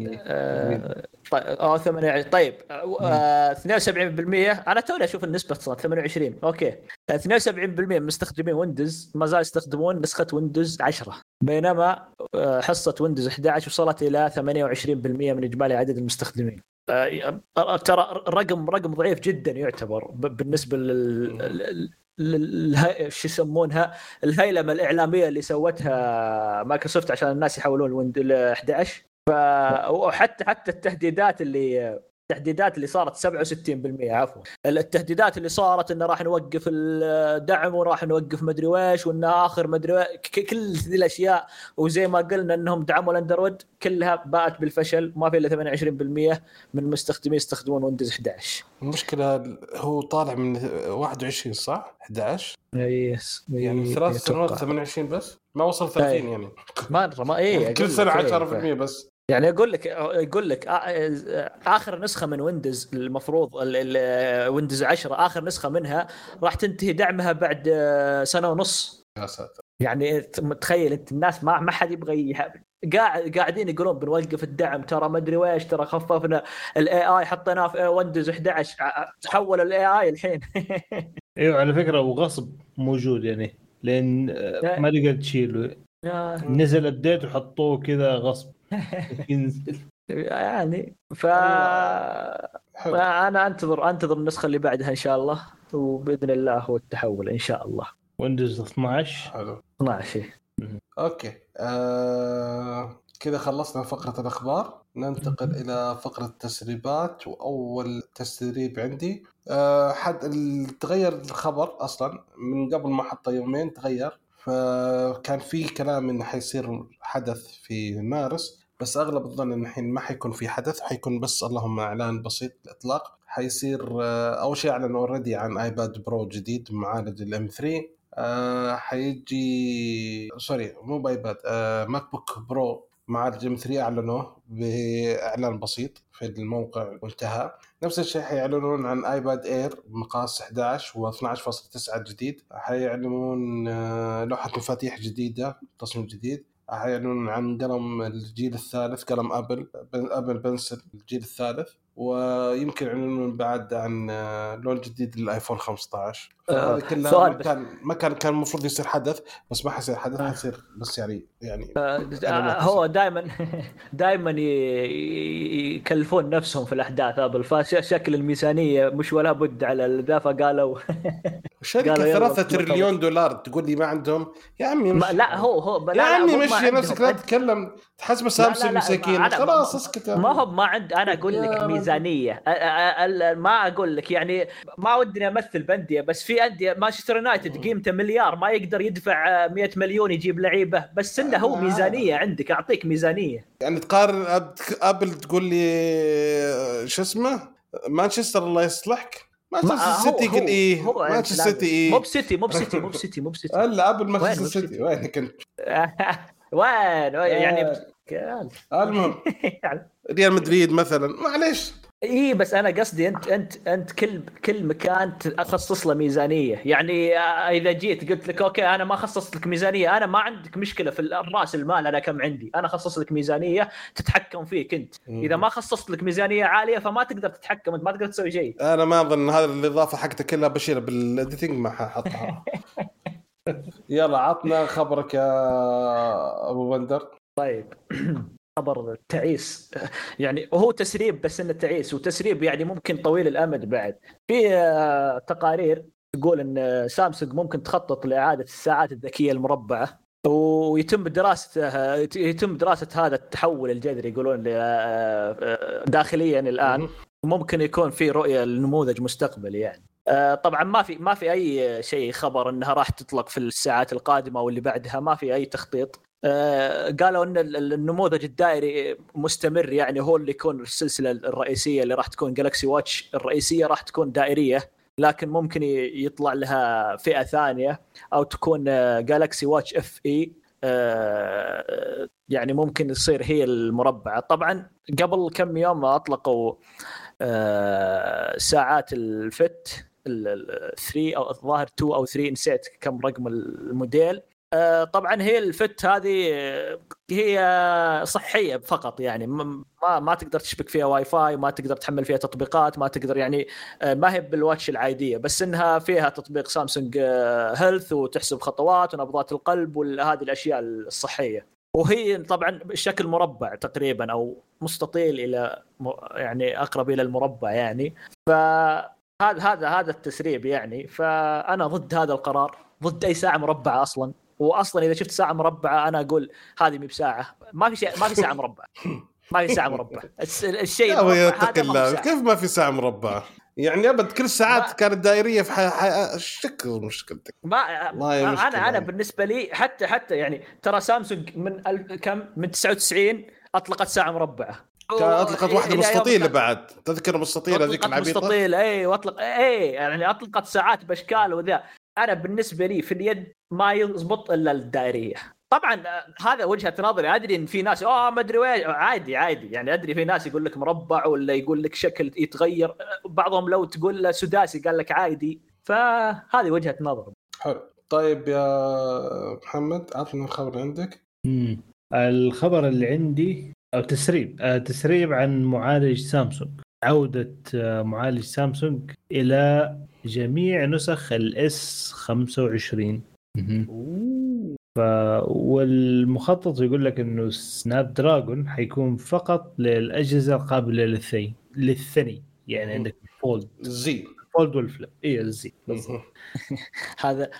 آه طيب اه ثمانية طيب آه اثنين وسبعين بالمئة. انا توني اشوف النسبه صارت ثمانية وعشرين. اوكي اثنين وسبعين بالمئة من مستخدمين ويندوز ما زال يستخدمون نسخه ويندوز عشرة، بينما حصه ويندوز أحد عشر وصلت الى ثمانية وعشرين بالمئة من اجمالي عدد المستخدمين. آه ترى رقم رقم ضعيف جدا يعتبر بالنسبه لل لل شو يسمونها الهيلمه الاعلاميه اللي سوتها مايكروسوفت عشان الناس يحولون ويندوز أحد عشر. وحتى حتى التهديدات اللي التهديدات اللي صارت سبعة وستين بالمئة عفوا التهديدات اللي صارت انه راح نوقف الدعم وراح نوقف مدري ويش وان اخر مدري كل ذي الاشياء، وزي ما قلنا انهم دعموا الاندرويد كلها باءت بالفشل. ما في الا ثمانية وعشرين بالمئة من المستخدمين يستخدمون ويندوز أحد عشر. المشكله هو طالع من واحد وعشرين صح أحد عشر يس يعني ثلاث سنوات ثمانية وعشرين بس ما وصل ثلاثين أي. يعني مره ما ايه يعني كل سنه عشرة بالمئة بس. يعني يقول لك يقول لك اخر نسخه من ويندوز المفروض ويندوز عشرة اخر نسخه منها راح تنتهي دعمها بعد سنه ونص. يا ساتر. يعني تخيل انت الناس ما ما حد يبغى قاعد قاعدين يقولون بنوقف الدعم ترى ما ادري ويش ترى خففنا الاي اي حطيناه في ويندوز أحد عشر تحول الاي اي الحين. ايوه على فكره وغصب موجود يعني لان ما تقدر تشيله نزل ابديت وحطوه كذا غصب يعني ف فانا انتظر انتظر النسخه اللي بعدها ان شاء الله، وباذن الله هو التحول ان شاء الله ويندوز اثناشر. حلو اثناشر. اوكي آه... كذا خلصنا فقره الاخبار، ننتقل الى فقره التسريبات. واول تسريب عندي أه حد تغير الخبر اصلا من قبل ما حطه يومين تغير، فكان في كلام انه حيصير حدث في مارس بس اغلب الظن ان الحين ما حيكون في حدث، حيكون بس اللهم اعلان بسيط الاطلاق. حيصير أه اول شيء اعلن اوريدي عن ايباد برو جديد معالج الام ثلاثة. أه حيجي سوري مو بايباد أه ماك بوك برو معالج ام ثلاثة اعلنوه باعلان بسيط في الموقع وانتهى. نفس الشيء حيعلنون عن ايباد اير مقاس أحد عشر و اثناشر فاصلة تسعة جديد. حيعلنون لوحة مفاتيح جديدة تصميم جديد. حيعلنون عن قلم الجيل الثالث قلم ابل ابل بنسل الجيل الثالث، ويمكن يعلنون بعد عن لون جديد للايفون خمسة عشر. هذا كله ما كان ما كان كان المفروض يصير حدث بس ما حيصير حدث، حيصير بس يعني يعني هو دائما دائما يكلفون نفسهم في الاحداث ابل، فشكل الميزانيه مش ولا بد على الدافع. قالوا شركه ثلاثة تريليون دولار تقول لي ما عندهم يا عمي مش... لا هو هو يا عمي مشي نفسك لا تتكلم تحسب سامسونج مساكين خلاص اسكت. ما هو ما عند انا اقول لك ميزانيه ما اقول لك يعني ما ودني امثل بانديه بس في انديه مانشستر يونايتد قيمته مليار ما يقدر يدفع مئة مليون يجيب لعيبه بس انه هو ميزانيه عندك اعطيك ميزانيه. يعني تقارن ابل تقول لي شو اسمه مانشستر الله يصلحك مانشستر سيتي قل ايه مانشستر سيتي ايه مو بسيتي مو بسيتي مو بسيتي مو بسيتي لا ابل مانشستر سيتي وين كنت وين يعني المهم ريال مدريد مثلا معليش اي بس انا قصدي انت انت انت كل كل مكان تخصص له ميزانيه، يعني اذا جيت قلت لك اوكي انا ما خصصت لك ميزانيه، انا ما عندك مشكله في الراس المال انا كم عندي، انا خصص لك ميزانيه تتحكم فيك انت. اذا ما خصصت لك ميزانيه عاليه فما تقدر تتحكم، انت ما تقدر تسوي شيء. انا ما اظن هذا الاضافه حقتك كلها بشيلها بالاديتنج ما ححطها. يلا عطنا خبرك يا ابو بندر. طيب خبر تعيس يعني، وهو تسريب بس انه تعيس وتسريب يعني ممكن طويل الامد. بعد في تقارير تقول ان سامسونج ممكن تخطط لاعاده الساعات الذكيه المربعه، ويتم دراسه يتم دراسه هذا التحول الجذري يقولون داخليا الان. ممكن يكون في رؤيه لنموذج مستقبلي يعني. طبعا ما في ما في اي شيء خبر انها راح تطلق في الساعات القادمه واللي بعدها، ما في اي تخطيط. قالوا ان النموذج الدائري مستمر، يعني هو اللي يكون السلسله الرئيسيه اللي راح تكون جالكسي واتش الرئيسيه راح تكون دائريه، لكن ممكن يطلع لها فئه ثانيه او تكون جالكسي واتش اف اي، يعني ممكن يصير هي المربعه. طبعا قبل كم يوم اطلقوا ساعات الفت ثلاثة او الظاهر اثنين او ثلاثة، نسيت كم رقم الموديل. طبعا هي الفت هذه هي صحيه فقط، يعني ما ما تقدر تشبك فيها واي فاي، ما تقدر تحمل فيها تطبيقات، ما تقدر يعني ما هي بالواتش العاديه، بس انها فيها تطبيق سامسونج هيلث وتحسب خطوات ونبضات القلب وهذه الاشياء الصحيه. وهي طبعا شكل مربع تقريبا او مستطيل الى يعني اقرب الى المربع يعني. فهذا هذا هذا التسريب يعني. فانا ضد هذا القرار، ضد اي ساعه مربعه اصلا. واصلا اذا شفت ساعه مربعه انا اقول هذه مي بساعه، ما في شيء، ما في ساعه مربعه، ما في ساعه مربعه. الشيء المربع هذا ما كيف ما في ساعه مربعه يعني؟ ابد كل الساعات كانت دائريه في الشكل. مشكلتك ما انا انا بالنسبه لي حتى حتى يعني ترى سامسونج من كم من تسعة وتسعين اطلقت ساعه مربعه، اطلقت واحده مستطيله بعد، تذكر مستطيله ذيك العبيطه مستطيل اي واطلق اي يعني اطلقت ساعات باشكال وذا. انا بالنسبه لي في اليد ما يضبط الا الدائريه. طبعا هذا وجهه نظري، ادري ان في ناس اه ما ادري وين، عادي عادي يعني، ادري في ناس يقول لك مربع ولا يقول لك شكل يتغير، بعضهم لو تقول له سداسي قال لك عادي، فهذه وجهه نظر. حلو. طيب يا محمد عطنا الخبر عندك. امم الخبر اللي عندي او تسريب تسريب عن معالج سامسونج، عودة معالج سامسونج إلى جميع نسخ الاس خمسة وعشرين. ف والمخطط يقول لك إنه سناب دراجون حيكون فقط للأجهزة القابلة للثني للثني يعني عندك فولد زي فولد والفليب. إيه الزي هذا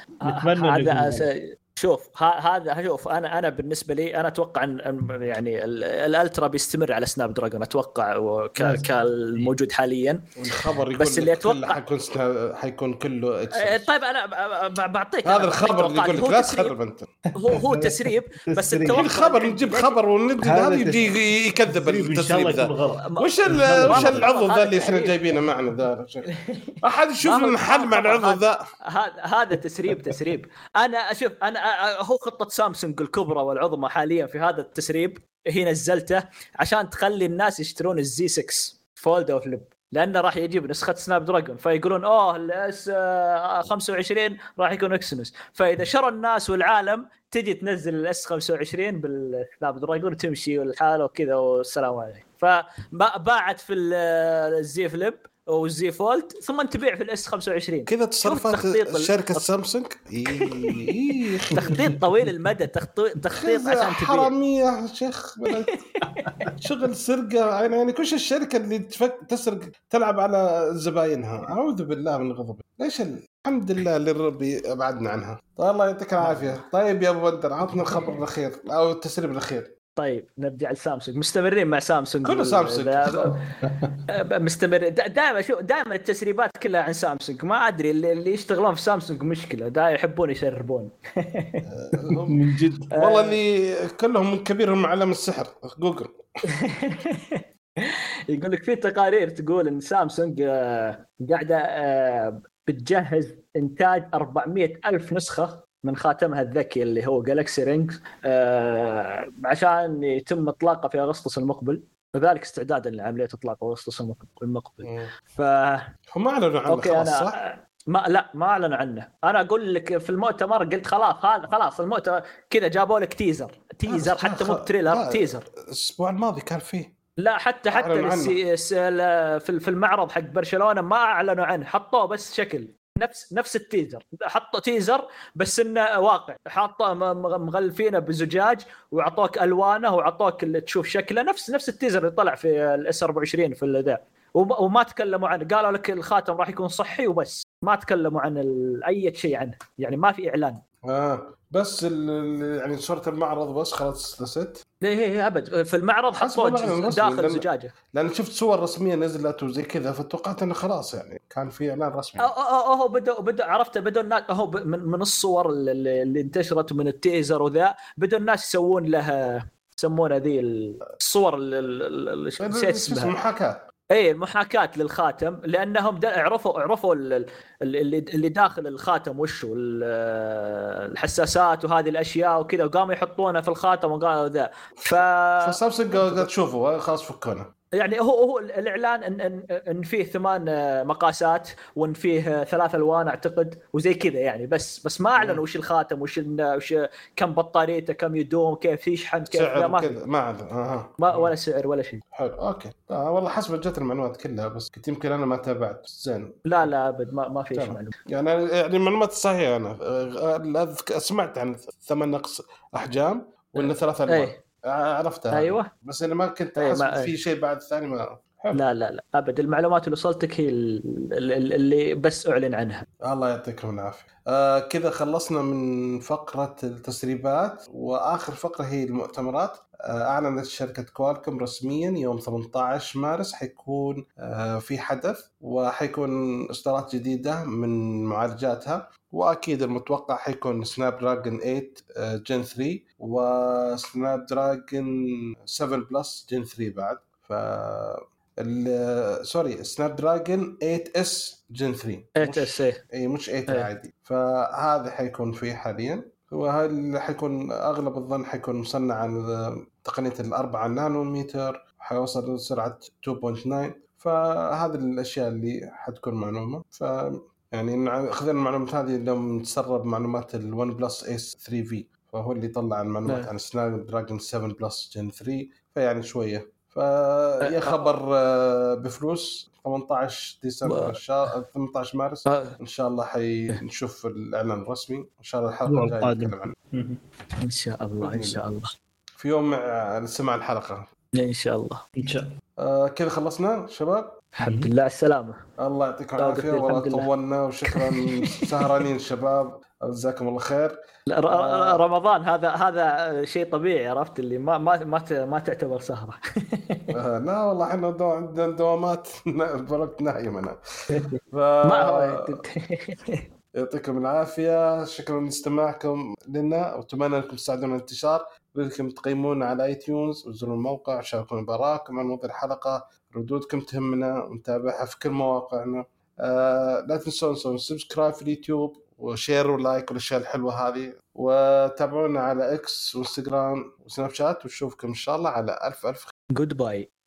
هذا شوف هذا شوف انا انا بالنسبه لي انا اتوقع ان يعني الالترا بيستمر على سناب دراجون اتوقع كالموجود حاليا. والخبر يقول بس اللي اتوقع حيكون حيكون كله اكسس. طيب انا بعطيك هذا الخبر اللي يقول لك لا تخرب انت. هو هو تسريب بس التوقع الخبر نجيب خبر وندي هذا يجي يكذب التسريب ذا. وش وش العضو ذا اللي احنا جايبينه معنا ذا؟ احد يشوف المحل مع العضو ذا. هذا هذا تسريب تسريب. انا اشوف انا هو خطة سامسونج الكبرى والعظمى حاليا في هذا التسريب هي نزلته عشان تخلي الناس يشترون الزي ستة فولد او فليب، لانه راح يجيب نسخة سناب دراجون، فيقولون اوه الاس خمسة وعشرين راح يكون اكسينوس، فاذا شرى الناس والعالم تجي تنزل الاس خمسة وعشرين بالسناب دراجون وتمشي والحاله وكذا والسلام عليكم. فباعت في الزي فليب وزي فولد ثم تبيع في الاس خمسة وعشرين. كذا تصرفات شركه سامسونج. إيه تخطيط طويل المدى، تخطيط تخطيط عشان تبيع. حراميه يا شيخ شغل سرقه يعني. كل الشركه اللي تفك تسرق تلعب على زباينها، اعوذ بالله من غضبه. ليش الحمد لله اللي ربي ابعدنا عنها. طيب الله يعطيك العافيه. طيب يا ابو بدر عطنا الخبر الاخير او التسريب الاخير. طيب نرجع لسامسونج، مستمرين مع سامسونج كله سامسونج مستمر دائما. شو دائما التسريبات كلها عن سامسونج، ما ادري اللي يشتغلون في سامسونج مشكله دائما يحبون يسربون من جد والله اللي كلهم من كبيرهم علم السحر جوجل. يقول لك في تقارير تقول ان سامسونج قاعده بتجهز انتاج أربعمائة ألف نسخه من خاتمها الذكي اللي هو جالكسي رينج آه عشان يتم اطلاقه في اغسطس المقبل. وذلك استعدادا لعمليه اطلاق اغسطس المقبل. ف هم اعلنوا عنه اوكي خلاص انا صح؟ ما لا ما اعلنوا عنه. انا اقول لك في المؤتمر قلت خلاص هذا خلاص المؤتمر كذا جابوا لك تيزر تيزر حتى مو تريلر تيزر. الاسبوع الماضي كان فيه لا حتى حتى السي... في المعرض حق برشلونه ما اعلنوا عنه حطوه بس شكل نفس نفس التيزر حطوا تيزر بس انه واقع حاطه مغلفينه بزجاج واعطوك الوانه واعطوك اللي تشوف شكله نفس نفس التيزر اللي طلع في الاس أربعة وعشرين في الاداء وما تكلموا عنه. قالوا لك الخاتم راح يكون صحي وبس ما تكلموا عن اي شيء عنه يعني ما في اعلان. اه بس يعني صورة المعرض بس خلاص نسيت. ليه ابد في المعرض حطوا داخل لأن زجاجه لان شفت صور رسميه نزلت وزي كذا فتوقعت انه خلاص يعني كان في اعلان رسمي. هو بدا بدا عرفت بدوا الناس هو من, من الصور اللي, اللي انتشرت من التيزر وذا بدوا الناس يسوون لها يسمونها ذي الصور اللي نسيت اسمها محاكاه. اي المحاكاة للخاتم لانهم عرفوا عرفوا اللي اللي داخل الخاتم وشو الحساسات وهذه الاشياء وكذا وقاموا يحطونها في الخاتم وقالوا ذا ف فسامسونج قاعد تشوفوا خلاص فكونا يعني هو هو الاعلان ان ان, إن فيه ثمان مقاسات وان فيه ثلاث الوان اعتقد وزي كذا يعني بس بس ما اعلنوا وش الخاتم وش وش كم بطاريته كم يدوم كيف يشحن كيف لا ما كذا ما عاد آه. ما ولا سعر ولا شيء. حلو اوكي آه والله حسب جت المعلومات كلها بس كنت يمكن انا ما تابعت زين. لا لا ابد ما ما في شيء معلومه يعني يعني المعلومات الصحيحه انا سمعت عن ثمان نقص احجام وان ثلاث الوان أي. عرفتها ايوه بس انا ما كنت احس ما... في شيء بعد الثاني ما حلو. لا لا لا ابد المعلومات اللي وصلتك هي اللي بس اعلن عنها. الله يعطيكم العافيه. آه كذا خلصنا من فقره التسريبات واخر فقره هي المؤتمرات. آه اعلنت شركه كوالكوم رسميا يوم ثمانية عشر مارس حيكون آه في حدث وحيكون اصدارات جديده من معالجاتها واكيد المتوقع حيكون سناب دراجون ثمانية جن ثلاثة وسناب دراجون سبعة بلس جن ثلاثة بعد. ف سوري سناب دراجون ثمانية اس جن ثلاثة ثمانية اس اي مش ثمانية عادي. فهذا حيكون فيه حاليا وهل حيكون اغلب الظن حيكون مصنع عن تقنيه الأربعة نانومتر حيوصل لسرعه اثنين فاصلة تسعة. فهذه الاشياء اللي حتكون معلومه. ف يعني اخذنا المعلومات هذه لما نتسرب معلومات الون بلس اس ثلاثة في فهو اللي طلع المعلومات عن سناب دراجون سبعة بلس جن ثلاثة فيعني شويه فيا خبر بفلوس ثمانية عشر ديسمبر ثمانية عشر مارس ان شاء الله حنشوف الاعلان الرسمي ان شاء الله الحلقه الجايه نتكلم عنه ان شاء الله ان شاء الله في يوم نسمع الحلقه ان شاء الله ان شاء الله. آه كذا خلصنا شباب الحمد لله السلامه الله يعطيكم العافيه والله طولنا وشكرا سهرانين شباب جزاكم الله خير. رمضان هذا هذا شيء طبيعي عرفت اللي ما ما ما, ما تعتبر سهره. لا والله احنا دو... عندنا دوامات بركت نايم انا. ف... ما هو يعطيكم العافيه شكرا لاستماعكم لنا واتمنى انكم تساعدونا الانتشار بدكم تقيمونا على اي تيونز وزوروا الموقع شاركونا براءكم عن موضوع الحلقه ردودكم تهمنا ونتابعها في كل مواقعنا. آه لا تنسون تسوون سبسكرايب في اليوتيوب وشير ولايك والاشياء الحلوه هذه وتابعونا على اكس وانستغرام وسناب شات ونشوفكم ان شاء الله على الف الف جود باي.